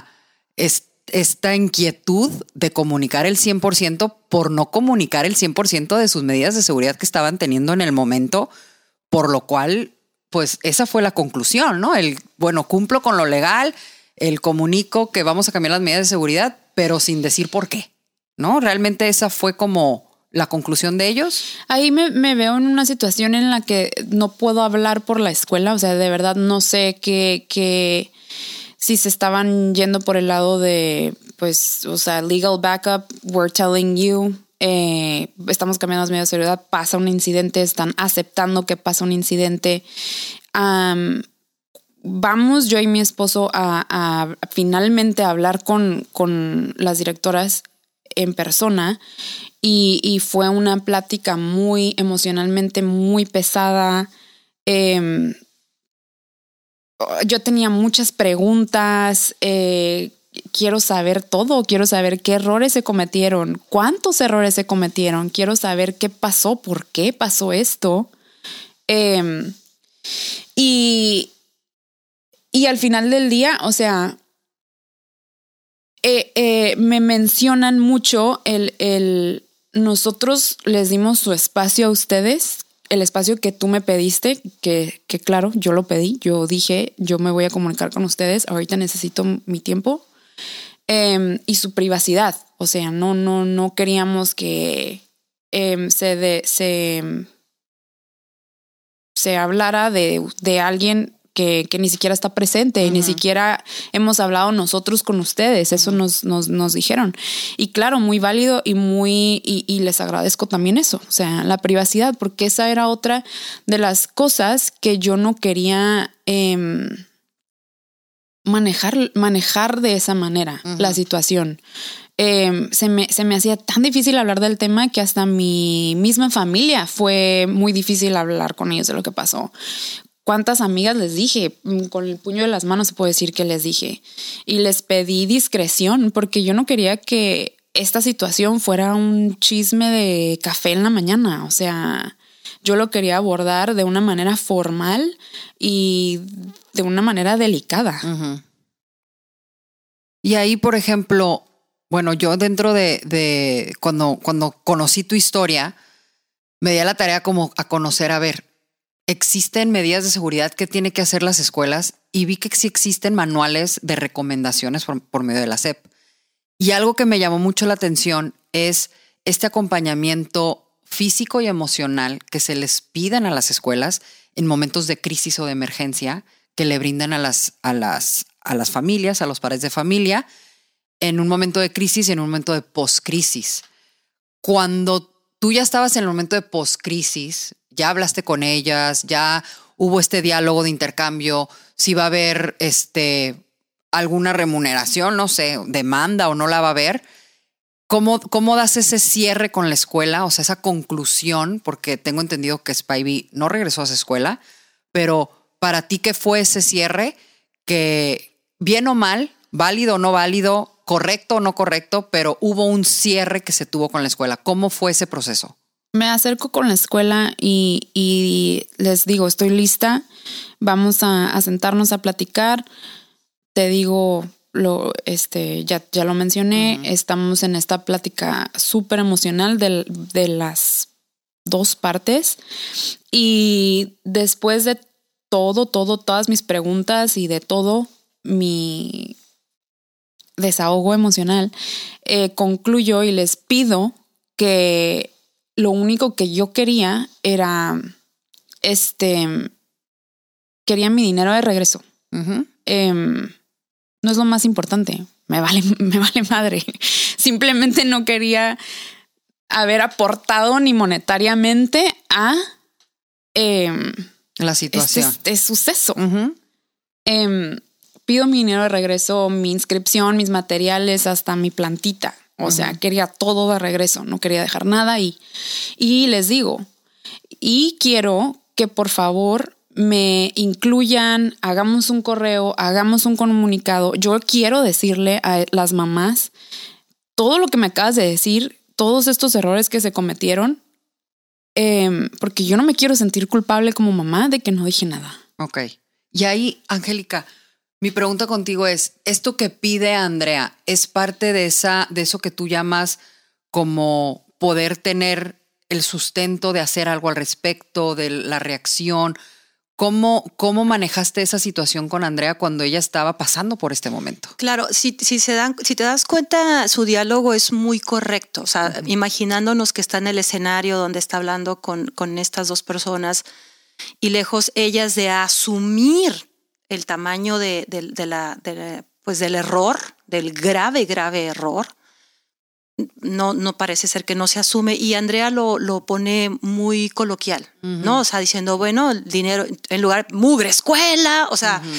inquietud de comunicar el 100% por no comunicar el 100% de sus medidas de seguridad que estaban teniendo en el momento, por lo cual, pues esa fue la conclusión, ¿no? Cumplo con lo legal, comunico que vamos a cambiar las medidas de seguridad, pero sin decir por qué, ¿no? Realmente esa fue como la conclusión de ellos. Ahí me veo en una situación en la que no puedo hablar por la escuela, o sea, de verdad no sé qué si se estaban yendo por el lado de, pues, o sea, legal backup, we're telling you, estamos cambiando las medidas de seguridad, pasa un incidente, están aceptando que pasa un incidente. Vamos yo y mi esposo a finalmente hablar con las directoras en persona y fue una plática muy emocionalmente muy pesada. Yo tenía muchas preguntas, quiero saber todo, quiero saber qué errores se cometieron, cuántos errores se cometieron, quiero saber qué pasó, por qué pasó esto. Y al final del día, o sea, me mencionan mucho nosotros les dimos su espacio a ustedes, el espacio que tú me pediste, que claro, yo lo pedí, yo dije, yo me voy a comunicar con ustedes, ahorita necesito mi tiempo, y su privacidad. O sea, no queríamos que se hablara de alguien que ni siquiera está presente, uh-huh. Ni siquiera hemos hablado nosotros con ustedes. Eso nos dijeron. Y claro, muy válido y les agradezco también eso. O sea, la privacidad, porque esa era otra de las cosas que yo no quería manejar de esa manera, uh-huh. La situación. Se me hacía tan difícil hablar del tema que hasta mi misma familia fue muy difícil hablar con ellos de lo que pasó. ¿Cuántas amigas les dije? Con el puño de las manos se puede decir que les dije. Y les pedí discreción porque yo no quería que esta situación fuera un chisme de café en la mañana. O sea, yo lo quería abordar de una manera formal y de una manera delicada. Uh-huh. Y ahí, por ejemplo, bueno, yo dentro de cuando conocí tu historia, me di a la tarea como a conocer, a ver, existen medidas de seguridad que tienen que hacer las escuelas y vi que sí existen manuales de recomendaciones por medio de la SEP. Y algo que me llamó mucho la atención es este acompañamiento físico y emocional que se les piden a las escuelas en momentos de crisis o de emergencia que le brindan a las familias, a los padres de familia, en un momento de crisis y en un momento de post-crisis. Cuando tú ya estabas en el momento de post-crisis, ya hablaste con ellas, ya hubo este diálogo de intercambio, si va a haber alguna remuneración, no sé, demanda o no la va a haber. ¿Cómo das ese cierre con la escuela? O sea, esa conclusión, porque tengo entendido que Spivey no regresó a esa escuela, pero para ti, ¿qué fue ese cierre? Que bien o mal, válido o no válido, correcto o no correcto, pero hubo un cierre que se tuvo con la escuela. ¿Cómo fue ese proceso? Me acerco con la escuela y les digo, estoy lista, vamos a sentarnos a platicar. Te digo, ya lo mencioné, estamos en esta plática súper emocional de las dos partes. Y después de todas mis preguntas y de todo mi desahogo emocional, concluyo y les pido que lo único que yo quería era quería mi dinero de regreso. No es lo más importante. Me vale madre. Simplemente no quería haber aportado ni monetariamente a la situación. Este suceso. Pido mi dinero de regreso, mi inscripción, mis materiales, hasta mi plantita. O sea, quería todo de regreso. No quería dejar nada y les digo, y quiero que por favor me incluyan, hagamos un correo, hagamos un comunicado. Yo quiero decirle a las mamás todo lo que me acabas de decir, todos estos errores que se cometieron, porque yo no me quiero sentir culpable como mamá de que no dije nada. Ok. Y ahí, Angélica, mi pregunta contigo es, ¿esto que pide Andrea es parte de eso que tú llamas como poder tener el sustento de hacer algo al respecto, de la reacción? ¿Cómo manejaste esa situación con Andrea cuando ella estaba pasando por este momento? Claro, si te das cuenta, su diálogo es muy correcto. O sea, imaginándonos que está en el escenario donde está hablando con estas dos personas y lejos ellas de asumir el tamaño del error, del grave error. No parece ser que no se asume y Andrea lo pone muy coloquial, ¿no? O sea, diciendo, bueno, el dinero en lugar mugre escuela, o sea,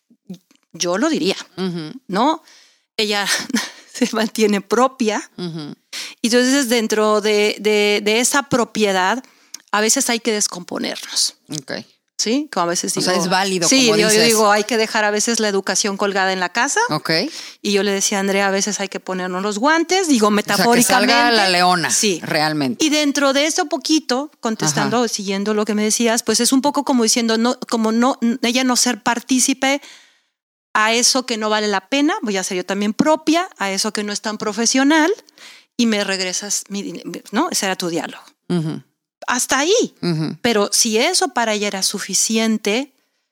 yo lo diría, ¿no? Ella se mantiene propia. Y entonces dentro de esa propiedad a veces hay que descomponernos. Okay. Sí, como a veces digo. O sea, es válido. Sí, como yo dices. digo, hay que dejar a veces la educación colgada en la casa. Ok. Y yo le decía a Andrea, a veces hay que ponernos los guantes, digo metafóricamente. O sea, que salga la leona. Sí, realmente. Y dentro de eso poquito, contestando, siguiendo lo que me decías, pues es un poco como diciendo, ella no ser partícipe a eso que no vale la pena, voy a ser yo también propia, a eso que no es tan profesional y me regresas mi dinero, ¿no? Ese era tu diálogo. Hasta ahí. Pero si eso para ella era suficiente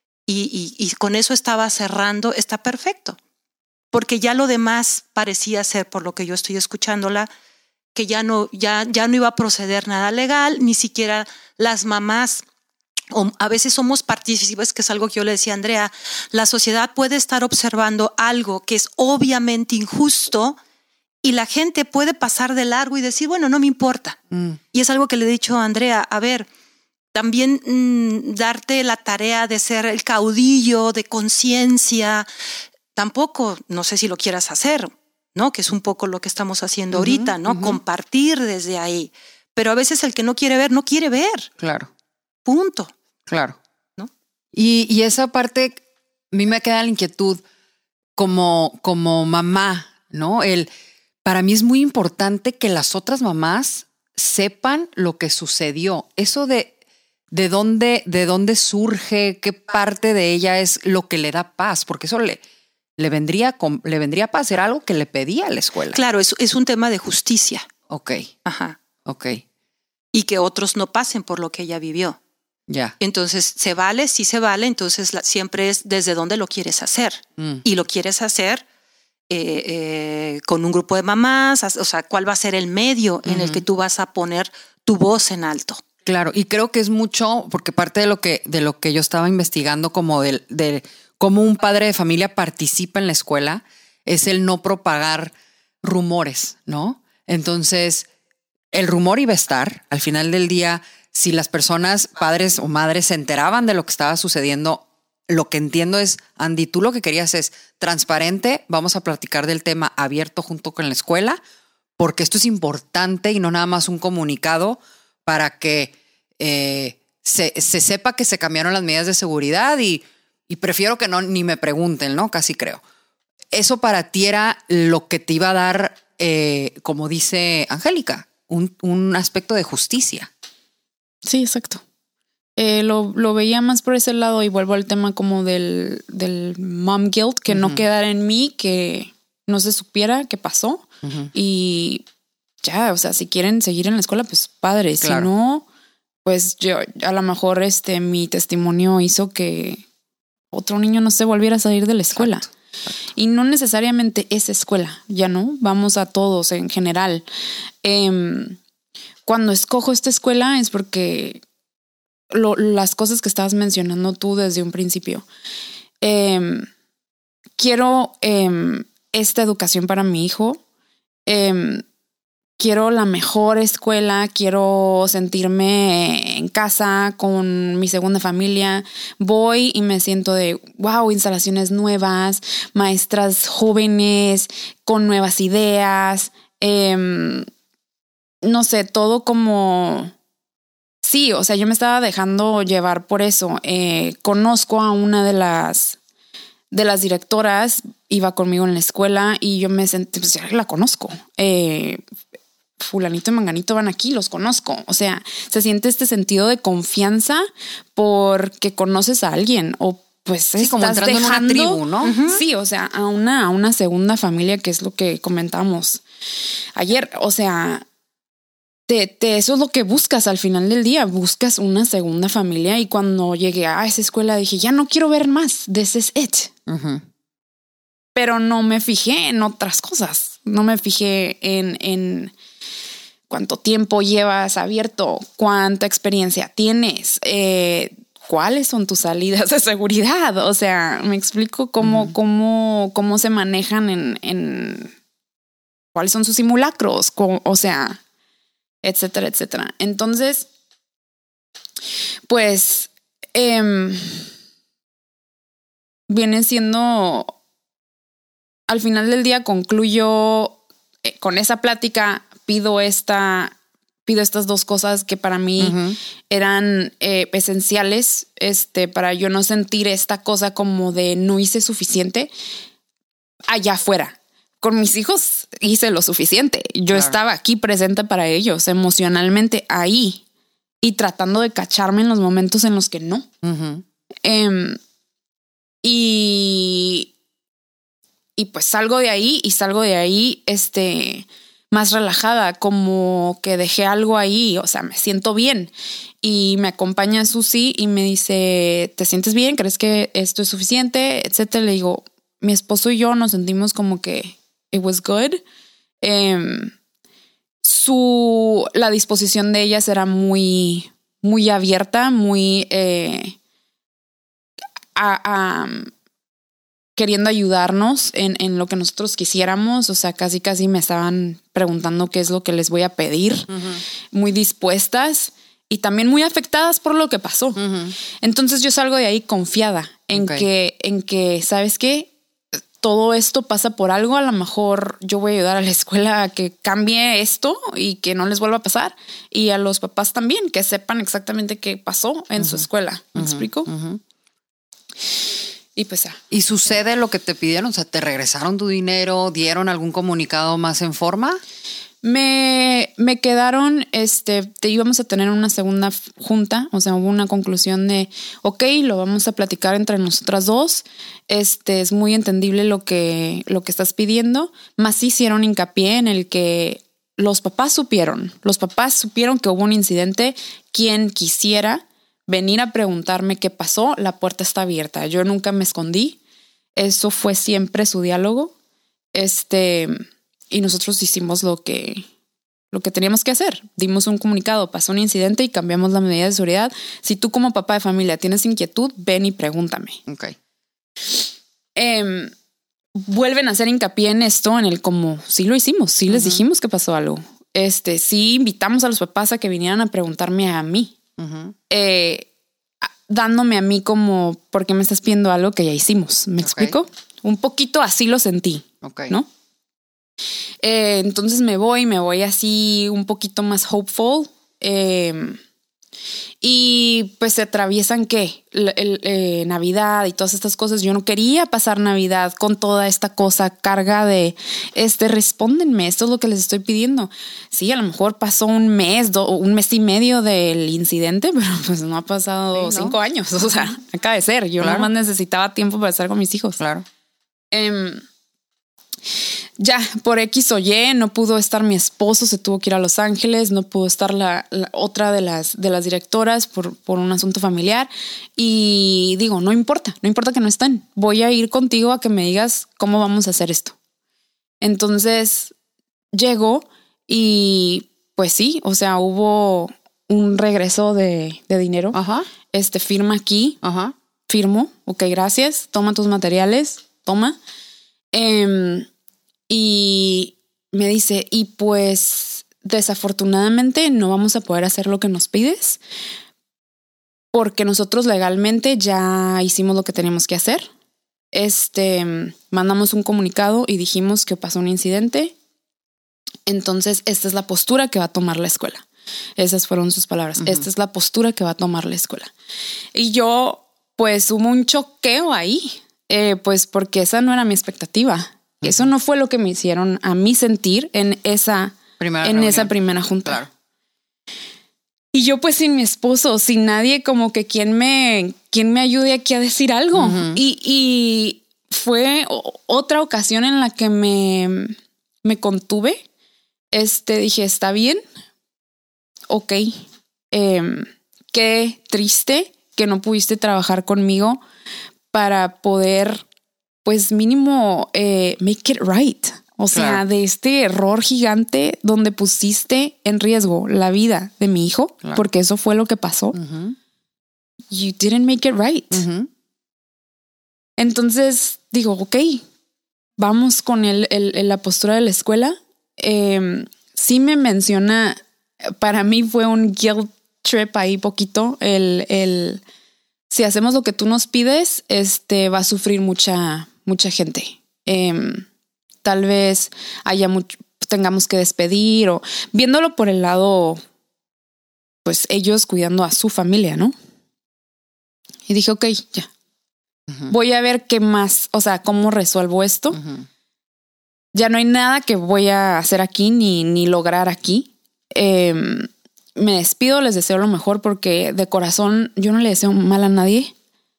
y con eso estaba cerrando, está perfecto. Porque ya lo demás parecía ser, por lo que yo estoy escuchándola, que ya no iba a proceder nada legal, ni siquiera las mamás, o a veces somos partícipes, que es algo que yo le decía a Andrea, la sociedad puede estar observando algo que es obviamente injusto y la gente puede pasar de largo y decir, bueno, no me importa. Y es algo que le he dicho a Andrea, a ver, también darte la tarea de ser el caudillo de conciencia, tampoco, no sé si lo quieras hacer, ¿no? Que es un poco lo que estamos haciendo ahorita, ¿no? Compartir desde ahí. Pero a veces el que no quiere ver, no quiere ver. Claro. Punto. Claro. ¿No? Y esa parte, a mí me queda la inquietud como mamá, ¿no? Para mí es muy importante que las otras mamás sepan lo que sucedió. Eso de dónde surge, qué parte de ella es lo que le da paz, porque eso le vendría paz, era algo que le pedía a la escuela. Claro, es un tema de justicia. Ok. Ajá. Ok. Y que otros no pasen por lo que ella vivió. Ya. Entonces, ¿se vale? Sí se vale. Entonces, siempre es desde dónde lo quieres hacer. Y lo quieres hacer con un grupo de mamás. O sea, ¿cuál va a ser el medio en el que tú vas a poner tu voz en alto? Claro, y creo que es mucho, porque parte de lo que yo estaba investigando como de cómo un padre de familia participa en la escuela es el no propagar rumores, ¿no? Entonces, el rumor iba a estar, al final del día, si las personas, padres o madres, se enteraban de lo que estaba sucediendo. Lo que entiendo es, Andy, tú lo que querías es transparente, vamos a platicar del tema abierto junto con la escuela, porque esto es importante y no nada más un comunicado para que se sepa que se cambiaron las medidas de seguridad y prefiero que no ni me pregunten, ¿no? Casi creo. Eso para ti era lo que te iba a dar, como dice Angélica, un aspecto de justicia. Sí, exacto. Lo veía más por ese lado y vuelvo al tema como del mom guilt, que no quedara en mí, que no se supiera qué pasó y ya, o sea, si quieren seguir en la escuela, pues padre, claro. Si no, pues yo a lo mejor mi testimonio hizo que otro niño no se volviera a salir de la escuela. Exacto. Y no necesariamente esa escuela, ya no, vamos a todos en general. Cuando escojo esta escuela es porque las cosas que estabas mencionando tú desde un principio. Quiero esta educación para mi hijo. Quiero la mejor escuela, quiero sentirme en casa con mi segunda familia. Voy y me siento de wow, instalaciones nuevas, maestras jóvenes con nuevas ideas. No sé, todo como... Sí, o sea, yo me estaba dejando llevar por eso. Conozco a una de las directoras, iba conmigo en la escuela y yo me sentí, pues ya la conozco. Fulanito y Manganito van aquí, los conozco. O sea, se siente este sentido de confianza porque conoces a alguien o pues sí, estás como entrando dejando, en una tribu, ¿no? Sí, o sea, a una segunda familia, que es lo que comentamos ayer. O sea, eso es lo que buscas al final del día. Buscas una segunda familia y cuando llegué a esa escuela dije, ya no quiero ver más. This is it. Pero no me fijé en otras cosas. No me fijé en cuánto tiempo llevas abierto, cuánta experiencia tienes, cuáles son tus salidas de seguridad. O sea, me explico cómo se manejan en cuáles son sus simulacros, o sea, etcétera, etcétera. Entonces, pues viene siendo, al final del día concluyo con esa plática. Pido estas dos cosas que para mí eran esenciales, para yo no sentir esta cosa como de no hice suficiente allá afuera. Con mis hijos hice lo suficiente. Yo estaba aquí presente para ellos, emocionalmente ahí y tratando de cacharme en los momentos en los que no. Y pues salgo de ahí, más relajada, como que dejé algo ahí, o sea, me siento bien. Y me acompaña Susi y me dice, ¿te sientes bien? ¿Crees que esto es suficiente? Etcétera. Le digo, mi esposo y yo nos sentimos como que it was good. La disposición de ellas era muy, muy abierta, muy queriendo ayudarnos en lo que nosotros quisiéramos. O sea, casi me estaban preguntando qué es lo que les voy a pedir, muy dispuestas y también muy afectadas por lo que pasó. Entonces yo salgo de ahí confiada en que, ¿sabes qué? Todo esto pasa por algo. A lo mejor yo voy a ayudar a la escuela a que cambie esto y que no les vuelva a pasar. Y a los papás también, que sepan exactamente qué pasó en su escuela. ¿Me explico? Y pues ¿Y sucede lo que te pidieron? O sea, ¿te regresaron tu dinero? ¿Dieron algún comunicado más en forma? Me quedaron, te íbamos a tener una segunda junta. O sea, hubo una conclusión de, ok, lo vamos a platicar entre nosotras dos. Es muy entendible lo que estás pidiendo. Más hicieron hincapié en el que los papás supieron que hubo un incidente. Quien quisiera venir a preguntarme qué pasó, la puerta está abierta. Yo nunca me escondí. Eso fue siempre su diálogo. Y nosotros hicimos lo que teníamos que hacer. Dimos un comunicado, pasó un incidente y cambiamos la medida de seguridad. Si tú como papá de familia tienes inquietud, ven y pregúntame. Okay. Vuelven a hacer hincapié en esto, en el como sí lo hicimos, sí les dijimos que pasó algo. Sí invitamos a los papás a que vinieran a preguntarme a mí. dándome a mí como, ¿por qué me estás pidiendo algo que ya hicimos? ¿Me explico? Un poquito así lo sentí, ¿no? Entonces me voy así un poquito más hopeful. Y pues se atraviesan Navidad y todas estas cosas. Yo no quería pasar Navidad con toda esta cosa, carga de respóndenme, esto es lo que les estoy pidiendo. Sí, a lo mejor pasó un mes y medio del incidente, pero pues no ha pasado 5 años. O sea, acaba de ser. Yo nada más necesitaba tiempo para estar con mis hijos. Claro. Ya, por X o Y, no pudo estar mi esposo, se tuvo que ir a Los Ángeles, no pudo estar la otra de las directoras por un asunto familiar. Y digo, no importa que no estén. Voy a ir contigo a que me digas cómo vamos a hacer esto. Entonces llego y pues sí, o sea, hubo un regreso de dinero. Ajá. Firma aquí. Ajá. Firmo. Ok, gracias. Toma tus materiales. Toma. Y me dice, y pues desafortunadamente no vamos a poder hacer lo que nos pides porque nosotros legalmente ya hicimos lo que teníamos que hacer. Mandamos un comunicado y dijimos que pasó un incidente. Entonces esta es la postura que va a tomar la escuela. Esas fueron sus palabras. Esta es la postura que va a tomar la escuela. Y yo, pues hubo un choqueo ahí, pues porque esa no era mi expectativa. Eso no fue lo que me hicieron a mí sentir en esa primera junta. Claro. Y yo pues sin mi esposo, sin nadie como que quien me ayude aquí a decir algo. Y fue otra ocasión en la que me contuve. Dije, está bien. Ok. Qué triste que no pudiste trabajar conmigo para poder, pues mínimo, make it right. O sea, de este error gigante donde pusiste en riesgo la vida de mi hijo, porque eso fue lo que pasó. You didn't make it right. Entonces digo, ok, vamos con la postura de la escuela. Sí me menciona, para mí fue un guilt trip ahí poquito, si hacemos lo que tú nos pides, va a sufrir mucha gente. Tal vez tengamos que despedir o viéndolo por el lado, pues ellos cuidando a su familia, ¿no? Y dije, ok, ya. Voy a ver qué más, o sea, cómo resuelvo esto. Ya no hay nada que voy a hacer aquí ni lograr aquí. Me despido, les deseo lo mejor porque de corazón yo no le deseo mal a nadie.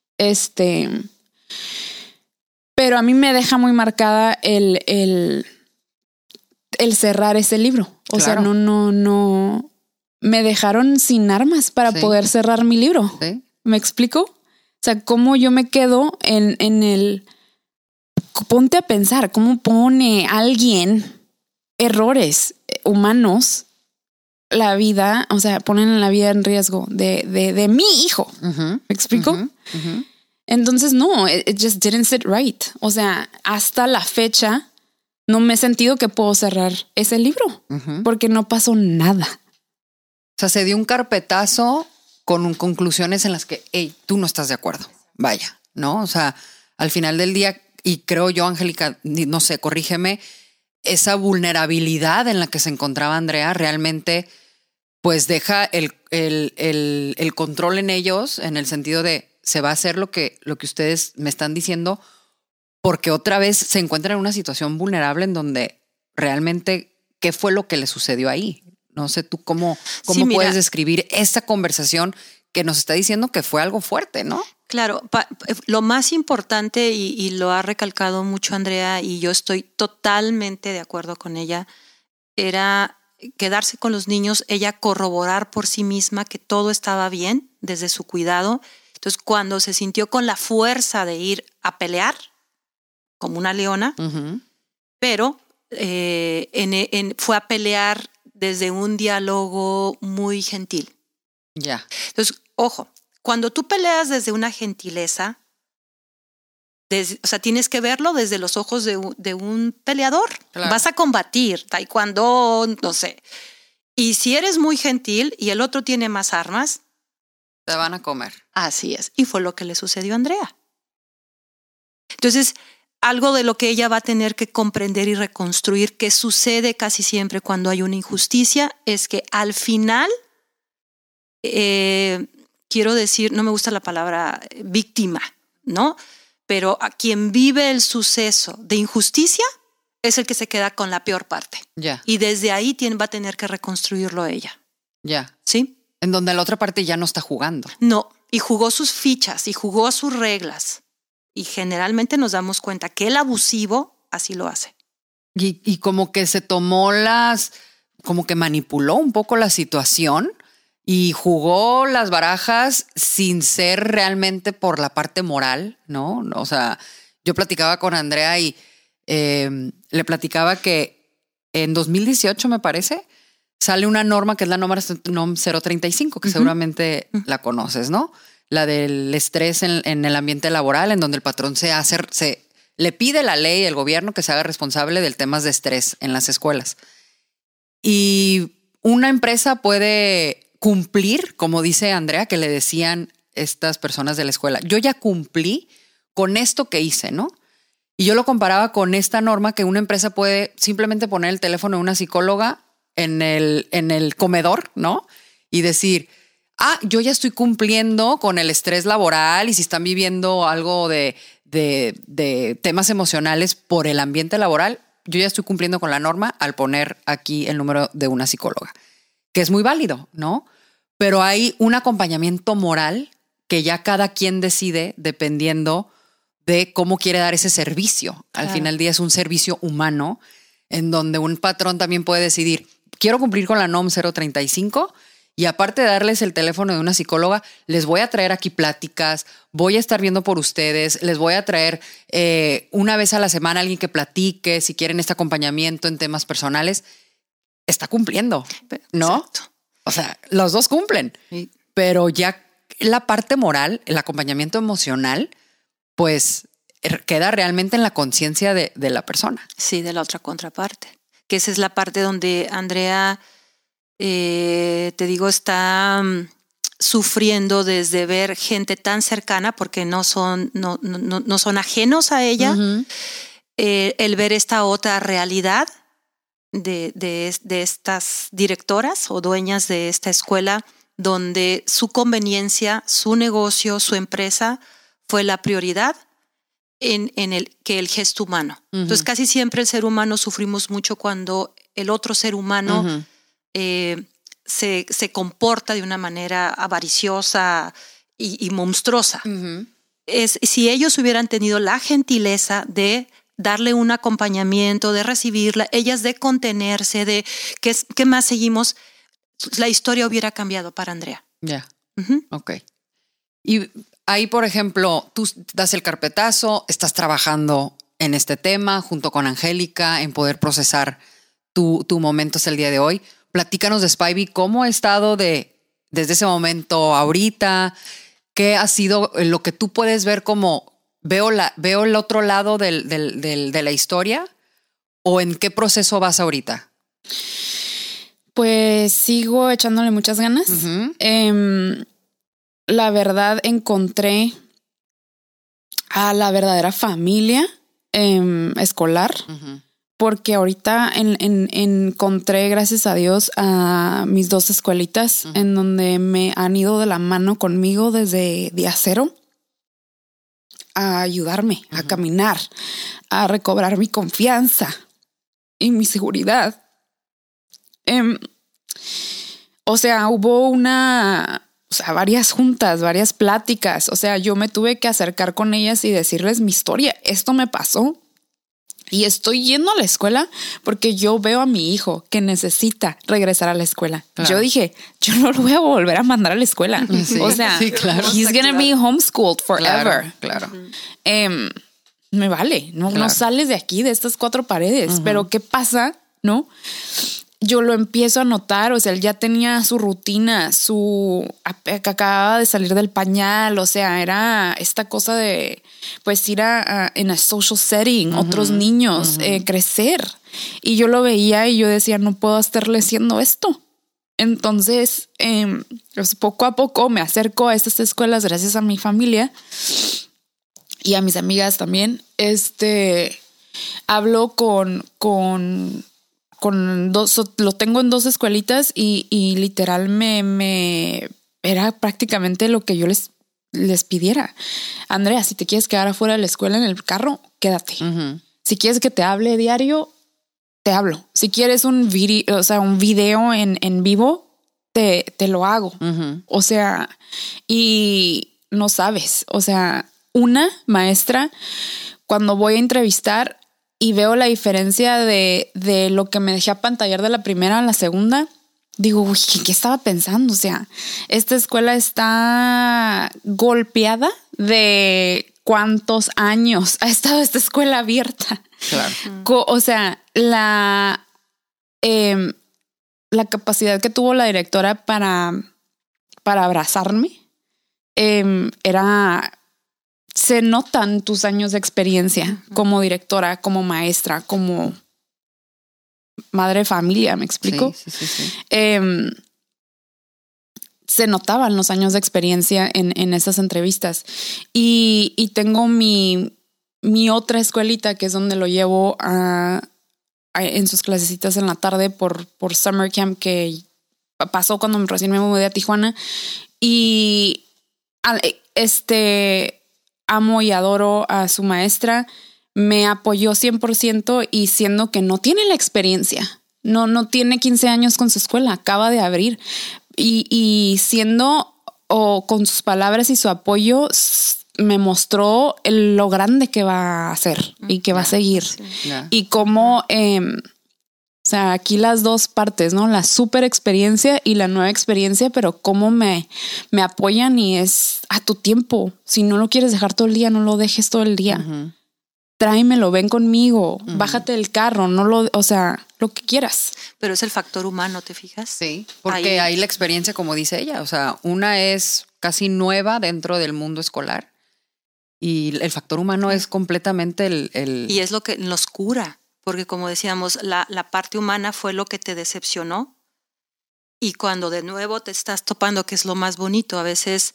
Pero a mí me deja muy marcada el cerrar ese libro. O sea, no. Me dejaron sin armas para poder cerrar mi libro. ¿Sí? ¿Me explico? O sea, cómo yo me quedo en el... Ponte a pensar, cómo pone alguien errores humanos la vida, o sea, ponen la vida en riesgo de mi hijo. ¿Me explico? Entonces, no, it just didn't sit right. O sea, hasta la fecha no me he sentido que puedo cerrar ese libro porque no pasó nada. O sea, se dio un carpetazo con conclusiones en las que, hey, tú no estás de acuerdo. Vaya, ¿no? O sea, al final del día, y creo yo, Angélica, no sé, corrígeme, esa vulnerabilidad en la que se encontraba Andrea realmente pues deja el control en ellos, en el sentido de se va a hacer lo que ustedes me están diciendo, porque otra vez se encuentran en una situación vulnerable en donde realmente qué fue lo que le sucedió ahí. No sé tú cómo puedes describir esta conversación que nos está diciendo que fue algo fuerte, ¿no? Claro, lo más importante, y lo ha recalcado mucho Andrea, y yo estoy totalmente de acuerdo con ella, era quedarse con los niños, ella corroborar por sí misma que todo estaba bien desde su cuidado. Entonces, cuando se sintió con la fuerza de ir a pelear, como una leona, pero fue a pelear desde un diálogo muy gentil. Ya. Entonces, ojo, cuando tú peleas desde una gentileza, o sea, tienes que verlo desde los ojos de un peleador. Claro. Vas a combatir, taekwondo, no sé. Y si eres muy gentil y el otro tiene más armas, Te van a comer. Así es. Y fue lo que le sucedió a Andrea. Entonces, algo de lo que ella va a tener que comprender y reconstruir, que sucede casi siempre cuando hay una injusticia, es que al final, quiero decir, no me gusta la palabra víctima, ¿no? Pero a quien vive el suceso de injusticia es el que se queda con la peor parte. Ya. Y desde ahí va a tener que reconstruirlo ella. Ya. ¿Sí? En donde la otra parte ya no está jugando. No, y jugó sus fichas y jugó sus reglas. Y generalmente nos damos cuenta que el abusivo así lo hace. Y como que se tomó como que manipuló un poco la situación y jugó las barajas sin ser realmente por la parte moral, ¿no? O sea, yo platicaba con Andrea y le platicaba que en 2018, me parece, sale una norma que es la norma 035, que seguramente la conoces, ¿no? La del estrés en el ambiente laboral, en donde el patrón le pide la ley, el gobierno, que se haga responsable del temas de estrés en las escuelas. Y una empresa puede cumplir, como dice Andrea, que le decían estas personas de la escuela, yo ya cumplí con esto que hice, ¿no? Y yo lo comparaba con esta norma que una empresa puede simplemente poner el teléfono de una psicóloga en el comedor, ¿no? Y decir, yo ya estoy cumpliendo con el estrés laboral, y si están viviendo algo de temas emocionales por el ambiente laboral, yo ya estoy cumpliendo con la norma al poner aquí el número de una psicóloga, que es muy válido, ¿no? Pero hay un acompañamiento moral que ya cada quien decide dependiendo de cómo quiere dar ese servicio. Al final del día es un servicio humano en donde un patrón también puede decidir, quiero cumplir con la NOM 035 y aparte de darles el teléfono de una psicóloga, les voy a traer aquí pláticas, voy a estar viendo por ustedes, les voy a traer una vez a la semana alguien que platique, si quieren este acompañamiento en temas personales. Está cumpliendo, ¿no? Exacto. O sea, los dos cumplen, Sí. Pero ya la parte moral, el acompañamiento emocional, pues queda realmente en la conciencia de la persona. Sí, de la otra contraparte. Que esa es la parte donde Andrea, te digo, está sufriendo desde ver gente tan cercana, porque no son ajenos a ella, el ver esta otra realidad de estas directoras o dueñas de esta escuela, donde su conveniencia, su negocio, su empresa fue la prioridad en el gesto humano. Entonces, casi siempre el ser humano sufrimos mucho cuando el otro ser humano se comporta de una manera avariciosa y monstruosa. Si ellos hubieran tenido la gentileza de darle un acompañamiento, de recibirla, ellas de contenerse, de ¿qué más seguimos? La historia hubiera cambiado para Andrea. Ya. Ok. Y ahí, por ejemplo, tú das el carpetazo, estás trabajando en este tema junto con Angélica en poder procesar tu momento hasta el día de hoy. Platícanos de Spivey, ¿cómo ha estado desde ese momento ahorita? ¿Qué ha sido lo que tú puedes ver como veo el otro lado de la historia? ¿O en qué proceso vas ahorita? Pues sigo echándole muchas ganas. La verdad, encontré a la verdadera familia escolar, porque ahorita encontré, gracias a Dios, a mis dos escuelitas en donde me han ido de la mano conmigo desde día cero a ayudarme a caminar, a recobrar mi confianza y mi seguridad. O sea, hubo varias juntas, varias pláticas. O sea, yo me tuve que acercar con ellas y decirles mi historia. Esto me pasó y estoy yendo a la escuela porque yo veo a mi hijo que necesita regresar a la escuela. Claro. Yo dije, yo no lo voy a volver a mandar a la escuela. Sí, o sea, sí, claro. He's gonna be homeschooled forever. Claro. Me vale, no sales de aquí, de estas cuatro paredes. Pero ¿qué pasa? ¿No? Yo lo empiezo a notar, o sea, él ya tenía su rutina, que acababa de salir del pañal, o sea, era esta cosa de, pues, ir en a social setting, otros niños, crecer. Y yo lo veía y yo decía, no puedo estarle haciendo esto. Entonces, pues poco a poco me acerco a estas escuelas gracias a mi familia y a mis amigas también. Hablo con dos, lo tengo en 2 escuelitas y literal me era prácticamente lo que yo les pidiera. Andrea, si te quieres quedar afuera de la escuela en el carro, quédate. Uh-huh. Si quieres que te hable diario, te hablo. Si quieres un video en vivo, te lo hago. Uh-huh. O sea, y no sabes, o sea, una maestra, cuando voy a entrevistar y veo la diferencia de lo que me dejé apantallar de la primera a la segunda, digo, uy, ¿qué estaba pensando? O sea, esta escuela está golpeada de cuántos años ha estado esta escuela abierta. Claro. O sea, la capacidad que tuvo la directora para abrazarme se notan tus años de experiencia como directora, como maestra, como madre de familia, ¿me explico? Sí. Se notaban los años de experiencia en esas entrevistas. Y tengo mi otra escuelita, que es donde lo llevo en sus clasecitas en la tarde por summer camp, que pasó cuando recién me mudé a Tijuana. Y amo y adoro a su maestra. Me apoyó 100% y siendo que no tiene la experiencia, no tiene 15 años con su escuela, acaba de abrir y siendo con sus palabras y su apoyo me mostró lo grande que va a hacer y que va a seguir. Y cómo, o sea, aquí las 2 partes, ¿no? La super experiencia y la nueva experiencia, pero cómo me apoyan y es a tu tiempo. Si no lo quieres dejar todo el día, no lo dejes todo el día. Uh-huh. Tráemelo, ven conmigo, bájate del carro, o sea, lo que quieras. Pero es el factor humano, ¿te fijas? Sí, porque ahí la experiencia, como dice ella, o sea, una es casi nueva dentro del mundo escolar y el factor humano es completamente el... Y es lo que nos cura, porque como decíamos, la parte humana fue lo que te decepcionó y cuando de nuevo te estás topando, que es lo más bonito, a veces...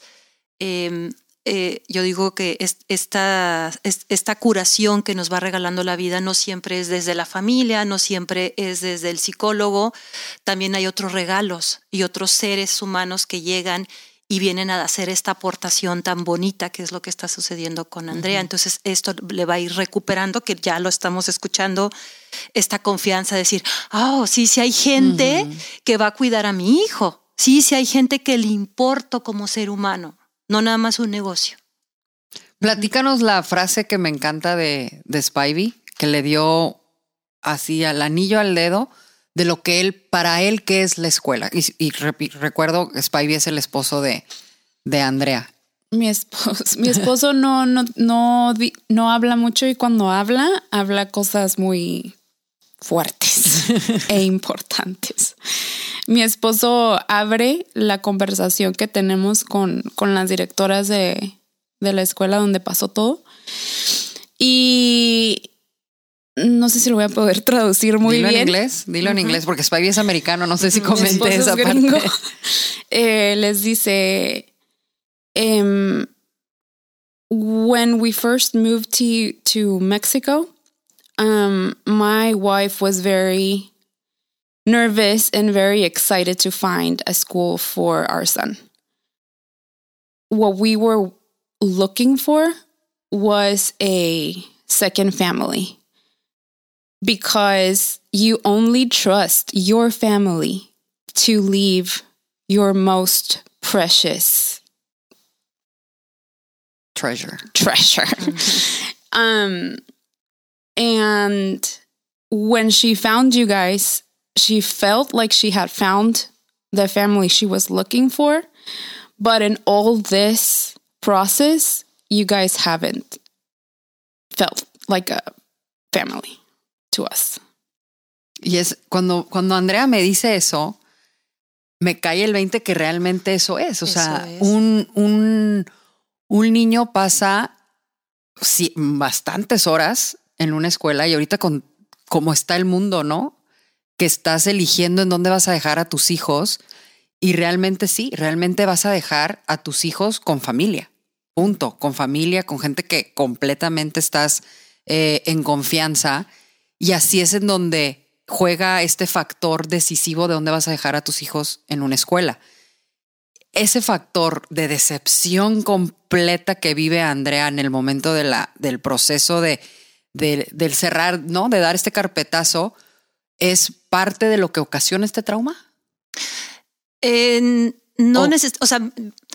yo digo que esta curación que nos va regalando la vida no siempre es desde la familia, no siempre es desde el psicólogo. También hay otros regalos y otros seres humanos que llegan y vienen a hacer esta aportación tan bonita que es lo que está sucediendo con Andrea. Uh-huh. Entonces esto le va a ir recuperando, que ya lo estamos escuchando, esta confianza de decir, sí hay gente que va a cuidar a mi hijo. Sí hay gente que le importo como ser humano. No nada más un negocio. Platícanos la frase que me encanta de Spivey, que le dio así al anillo al dedo de lo que para él, ¿qué es la escuela? Y recuerdo, Spivey es el esposo de Andrea. Mi esposo no habla mucho y cuando habla cosas muy fuertes e importantes. Mi esposo abre la conversación que tenemos con las directoras de la escuela donde pasó todo y no sé si lo voy a poder traducir muy bien. Dilo en inglés porque Spivey es americano, no sé si comenté esa parte. Les dice when we first moved to Mexico, my wife was very nervous and very excited to find a school for our son. What we were looking for was a second family because you only trust your family to leave your most precious treasure. Mm-hmm. And when she found you guys, she felt like she had found the family she was looking for. But in all this process, you guys haven't felt like a family to us. Y es cuando Andrea me dice eso, me cae el 20 que realmente eso es. O sea, un niño pasa bastantes horas en una escuela y ahorita con cómo está el mundo, ¿no? que estás eligiendo en dónde vas a dejar a tus hijos y realmente sí, realmente vas a dejar a tus hijos con familia, punto, con familia, con gente que completamente estás en confianza y así es en donde juega este factor decisivo de dónde vas a dejar a tus hijos en una escuela. Ese factor de decepción completa que vive Andrea en el momento del proceso del cerrar, ¿no? De dar este carpetazo, ¿es parte de lo que ocasiona este trauma? No o sea,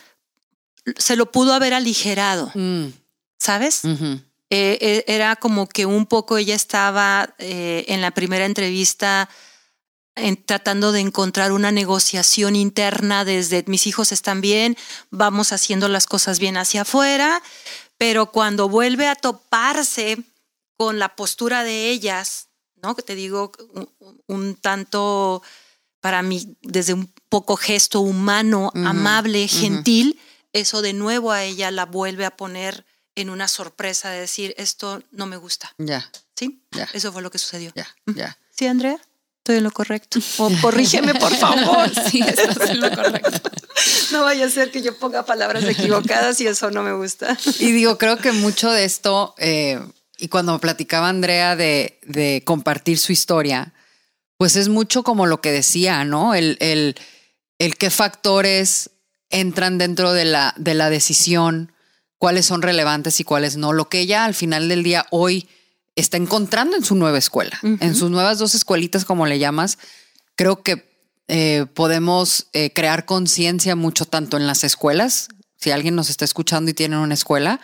se lo pudo haber aligerado, ¿sabes? Uh-huh. Era como que un poco ella estaba en la primera entrevista tratando de encontrar una negociación interna desde mis hijos están bien, vamos haciendo las cosas bien hacia afuera, pero cuando vuelve a toparse con la postura de ellas, ¿no? Que te digo, un tanto para mí desde un poco gesto humano, amable, gentil, eso de nuevo a ella la vuelve a poner en una sorpresa de decir, esto no me gusta. Ya. ¿Sí? Ya. Eso fue lo que sucedió. Ya. ¿Sí, Andrea? Estoy en lo correcto. O corrígeme, por favor. Sí, estás en lo correcto. No vaya a ser que yo ponga palabras equivocadas y eso no me gusta. Y digo, creo que mucho de esto, y cuando platicaba Andrea de compartir su historia, pues es mucho como lo que decía, ¿no? El qué factores entran dentro de la decisión, cuáles son relevantes y cuáles no. Lo que ella al final del día hoy está encontrando en su nueva escuela, en sus nuevas 2 escuelitas, como le llamas. Creo que podemos crear conciencia mucho tanto en las escuelas. Si alguien nos está escuchando y tiene una escuela,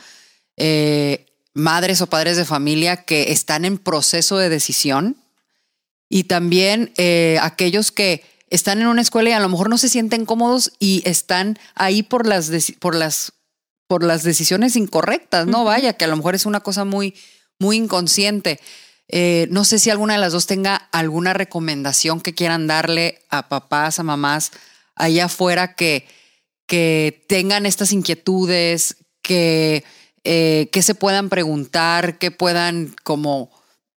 madres o padres de familia que están en proceso de decisión y también aquellos que están en una escuela y a lo mejor no se sienten cómodos y están ahí por las decisiones incorrectas, ¿no? Vaya, que a lo mejor es una cosa muy inconsciente. No sé si alguna de las dos tenga alguna recomendación que quieran darle a papás, a mamás allá afuera que tengan estas inquietudes, que se puedan preguntar, que puedan como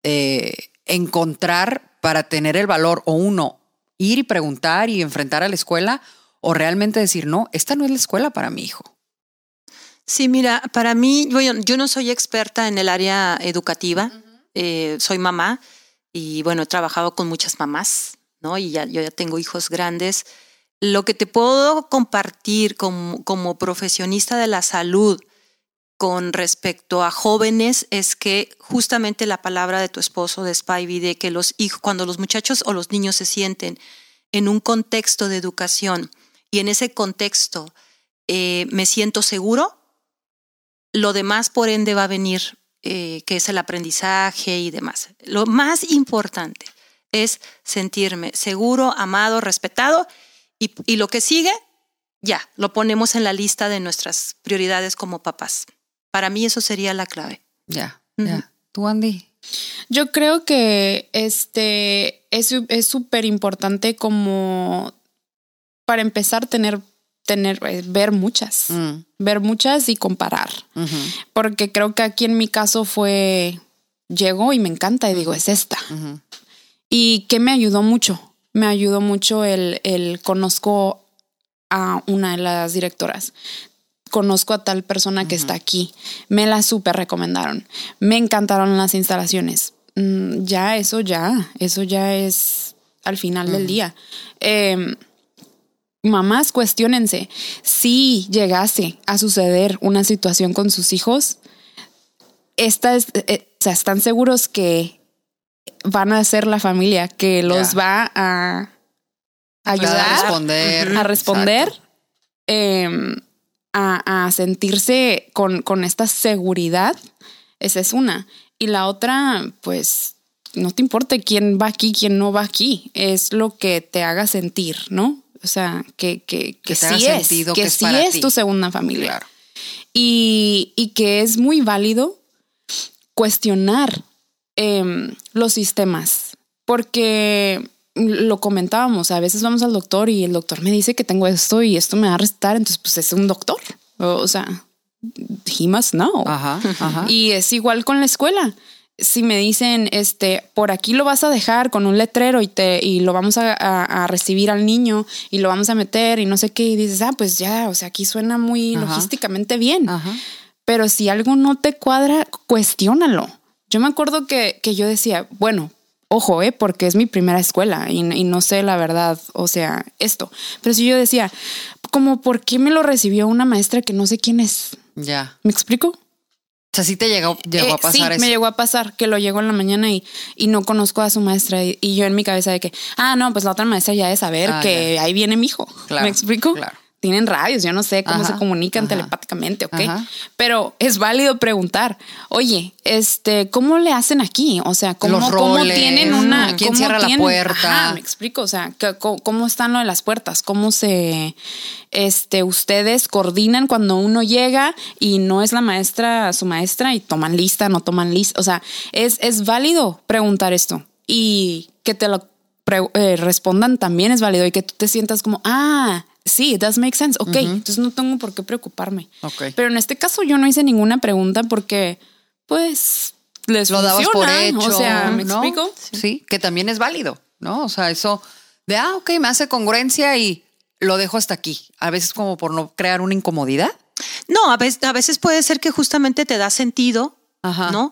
encontrar para tener el valor o uno, ir y preguntar y enfrentar a la escuela o realmente decir, no, esta no es la escuela para mi hijo. Sí, mira, para mí, yo no soy experta en el área educativa, soy mamá y bueno, he trabajado con muchas mamás, ¿no? Y yo ya tengo hijos grandes. Lo que te puedo compartir como profesionista de la salud con respecto a jóvenes es que justamente la palabra de tu esposo, de Spivey, de que los hijos, cuando los muchachos o los niños se sienten en un contexto de educación y en ese contexto me siento seguro, lo demás por ende va a venir, que es el aprendizaje y demás. Lo más importante es sentirme seguro, amado, respetado y lo que sigue, ya, lo ponemos en la lista de nuestras prioridades como papás. Para mí eso sería la clave. Ya. ¿Tú, Andy? Yo creo que es súper importante como para empezar ver muchas y comparar. Porque creo que aquí en mi caso llegó y me encanta y digo, es esta. Y que me ayudó mucho. Me ayudó mucho el conozco a una de las directoras. Conozco a tal persona que está aquí. Me la súper recomendaron. Me encantaron las instalaciones. Eso ya es al final del día. Mamás, cuestiónense. Si llegase a suceder una situación con sus hijos, ¿están seguros que van a ser la familia que los va a ayudar a responder? A sentirse con esta seguridad. Esa es una. Y la otra, pues, no te importa quién va aquí, quién no va aquí. Es lo que te haga sentir, ¿no? O sea, que sí es tu segunda familia. Claro. Y que es muy válido cuestionar los sistemas. Porque lo comentábamos, a veces vamos al doctor y el doctor me dice que tengo esto y esto me va a restar, entonces pues es un doctor. O sea, he must know. Ajá. Y es igual con la escuela. si me dicen, por aquí lo vas a dejar con un letrero y lo vamos a recibir al niño y lo vamos a meter y no sé qué, y dices, pues ya, o sea, aquí suena muy logísticamente bien. Ajá. Pero si algo no te cuadra, cuestiónalo. Yo me acuerdo que yo decía, bueno, ojo, porque es mi primera escuela y no sé la verdad, o sea, esto. Pero si yo decía, como, ¿por qué me lo recibió una maestra que no sé quién es? Ya. ¿Me explico? O sea, sí te llegó a pasar eso. Sí, me llegó a pasar que lo llegó en la mañana y no conozco a su maestra y yo en mi cabeza de que, no, pues la otra maestra ya de saber que ya. Ahí viene mi hijo. Claro, ¿me explico? Claro. Tienen radios, yo no sé cómo se comunican telepáticamente, ¿ok? Pero es válido preguntar, oye, ¿cómo le hacen aquí? O sea, ¿cómo tienen una... ¿Quién cierra la puerta? Me explico, o sea, ¿cómo están lo de las puertas? ¿Cómo ustedes coordinan cuando uno llega y no es la maestra su maestra y toman lista, no toman lista? O sea, es válido preguntar esto y que te lo respondan también es válido y que tú te sientas como, sí, it does make sense. Ok, entonces no tengo por qué preocuparme. Okay. Pero en este caso yo no hice ninguna pregunta porque, pues, les lo dabas por hecho. O sea, ¿me explico? Sí, que también es válido, ¿no? O sea, eso de, ok, me hace congruencia y lo dejo hasta aquí. A veces como por no crear una incomodidad. No, a veces puede ser que justamente te da sentido, ¿no?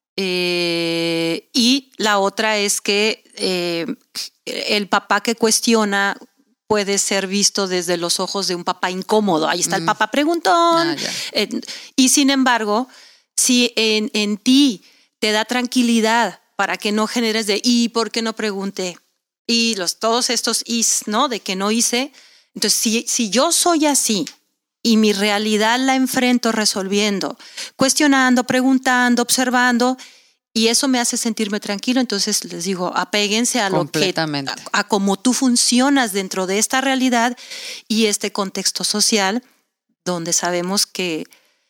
Y la otra es que el papá que cuestiona puede ser visto desde los ojos de un papá incómodo. Ahí está el papá preguntón. Y sin embargo, si en ti te da tranquilidad para que no generes de ¿y por qué no pregunté? Y todos estos is, ¿no? De que no hice. Entonces, si yo soy así y mi realidad la enfrento resolviendo, cuestionando, preguntando, observando, y eso me hace sentirme tranquilo, entonces les digo, apéguense a lo que, a cómo tú funcionas dentro de esta realidad y este contexto social donde sabemos que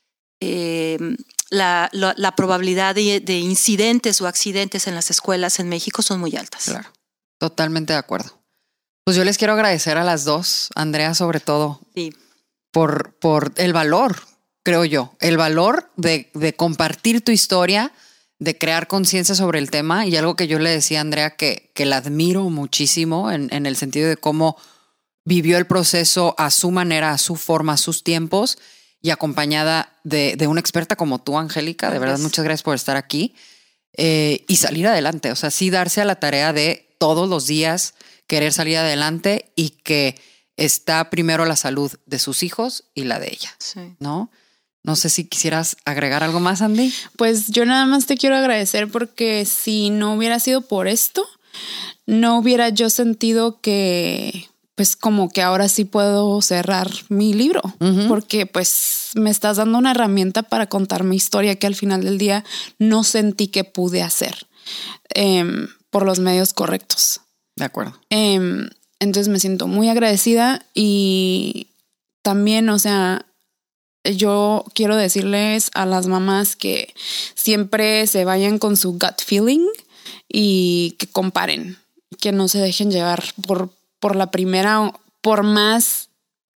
la probabilidad de incidentes o accidentes en las escuelas en México son muy altas. Claro, totalmente de acuerdo. Pues yo les quiero agradecer a las dos, Andrea sobre todo, por el valor, creo yo, el valor de compartir tu historia, de crear conciencia sobre el tema y algo que yo le decía a Andrea que la admiro muchísimo en el sentido de cómo vivió el proceso a su manera, a su forma, a sus tiempos y acompañada de una experta como tú, Angélica. De verdad, muchas gracias por estar aquí y salir adelante. O sea, sí darse a la tarea de todos los días querer salir adelante y que está primero la salud de sus hijos y la de ella, ¿no? No sé si quisieras agregar algo más, Andy. Pues yo nada más te quiero agradecer porque si no hubiera sido por esto, no hubiera yo sentido que, pues como que ahora sí puedo cerrar mi libro, porque pues me estás dando una herramienta para contar mi historia que al final del día no sentí que pude hacer por los medios correctos. De acuerdo. Entonces me siento muy agradecida y también, o sea, yo quiero decirles a las mamás que siempre se vayan con su gut feeling y que comparen, que no se dejen llevar por la primera, por más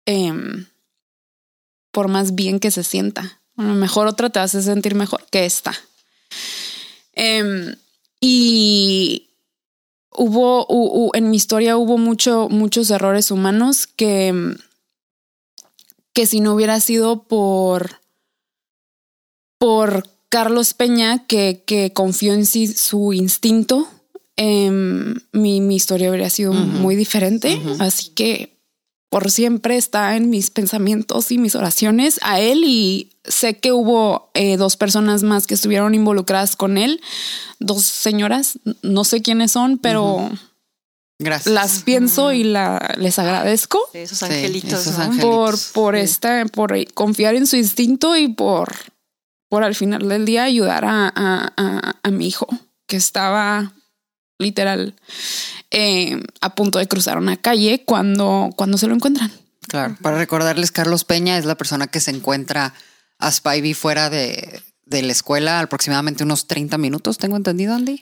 bien que se sienta. A lo mejor otra te hace sentir mejor que esta. Y en mi historia hubo muchos errores humanos que si no hubiera sido por Carlos Peña, que confió en su instinto, mi historia habría sido muy diferente. Así que por siempre está en mis pensamientos y mis oraciones a él, y sé que hubo 2 personas más que estuvieron involucradas con él, 2 señoras, no sé quiénes son, pero... Gracias. Las pienso y les agradezco. Esos angelitos, esos ¿no? angelitos. Por confiar en su instinto y por al final del día ayudar a mi hijo, que estaba literal a punto de cruzar una calle cuando se lo encuentran. Claro. Para recordarles, Carlos Peña es la persona que se encuentra a Spivey fuera de la escuela aproximadamente unos 30 minutos, tengo entendido, Andy.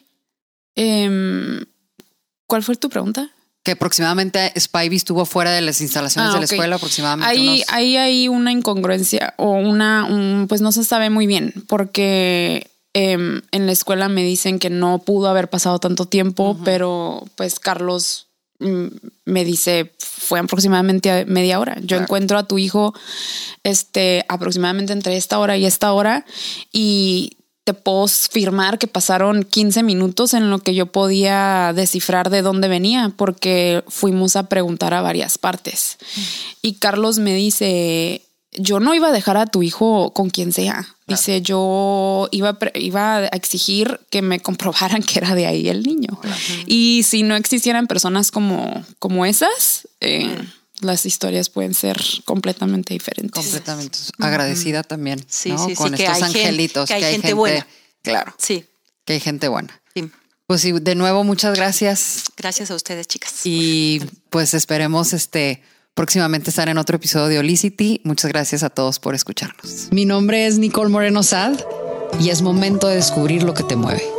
¿Cuál fue tu pregunta? Que aproximadamente Spivey estuvo fuera de las instalaciones de la escuela aproximadamente. Ahí hay una incongruencia o pues no se sabe muy bien, porque En la escuela me dicen que no pudo haber pasado tanto tiempo, pero pues Carlos me dice fue aproximadamente media hora. Yo encuentro a tu hijo aproximadamente entre esta hora y esta hora y te puedo firmar que pasaron 15 minutos en lo que yo podía descifrar de dónde venía, porque fuimos a preguntar a varias partes. Y Carlos me dice, yo no iba a dejar a tu hijo con quien sea. Dice, yo iba a exigir que me comprobaran que era de ahí el niño. Y si no existieran personas como esas, las historias pueden ser completamente diferentes. Completamente. Agradecida también. Sí, ¿no? sí, Con sí, estos angelitos. Que hay gente buena. Claro. Sí. Que hay gente buena. Sí. Pues sí, de nuevo, muchas gracias. Gracias a ustedes, chicas. Y pues esperemos próximamente estar en otro episodio de Olicity. Muchas gracias a todos por escucharnos. Mi nombre es Nicole Moreno Sad y es momento de descubrir lo que te mueve.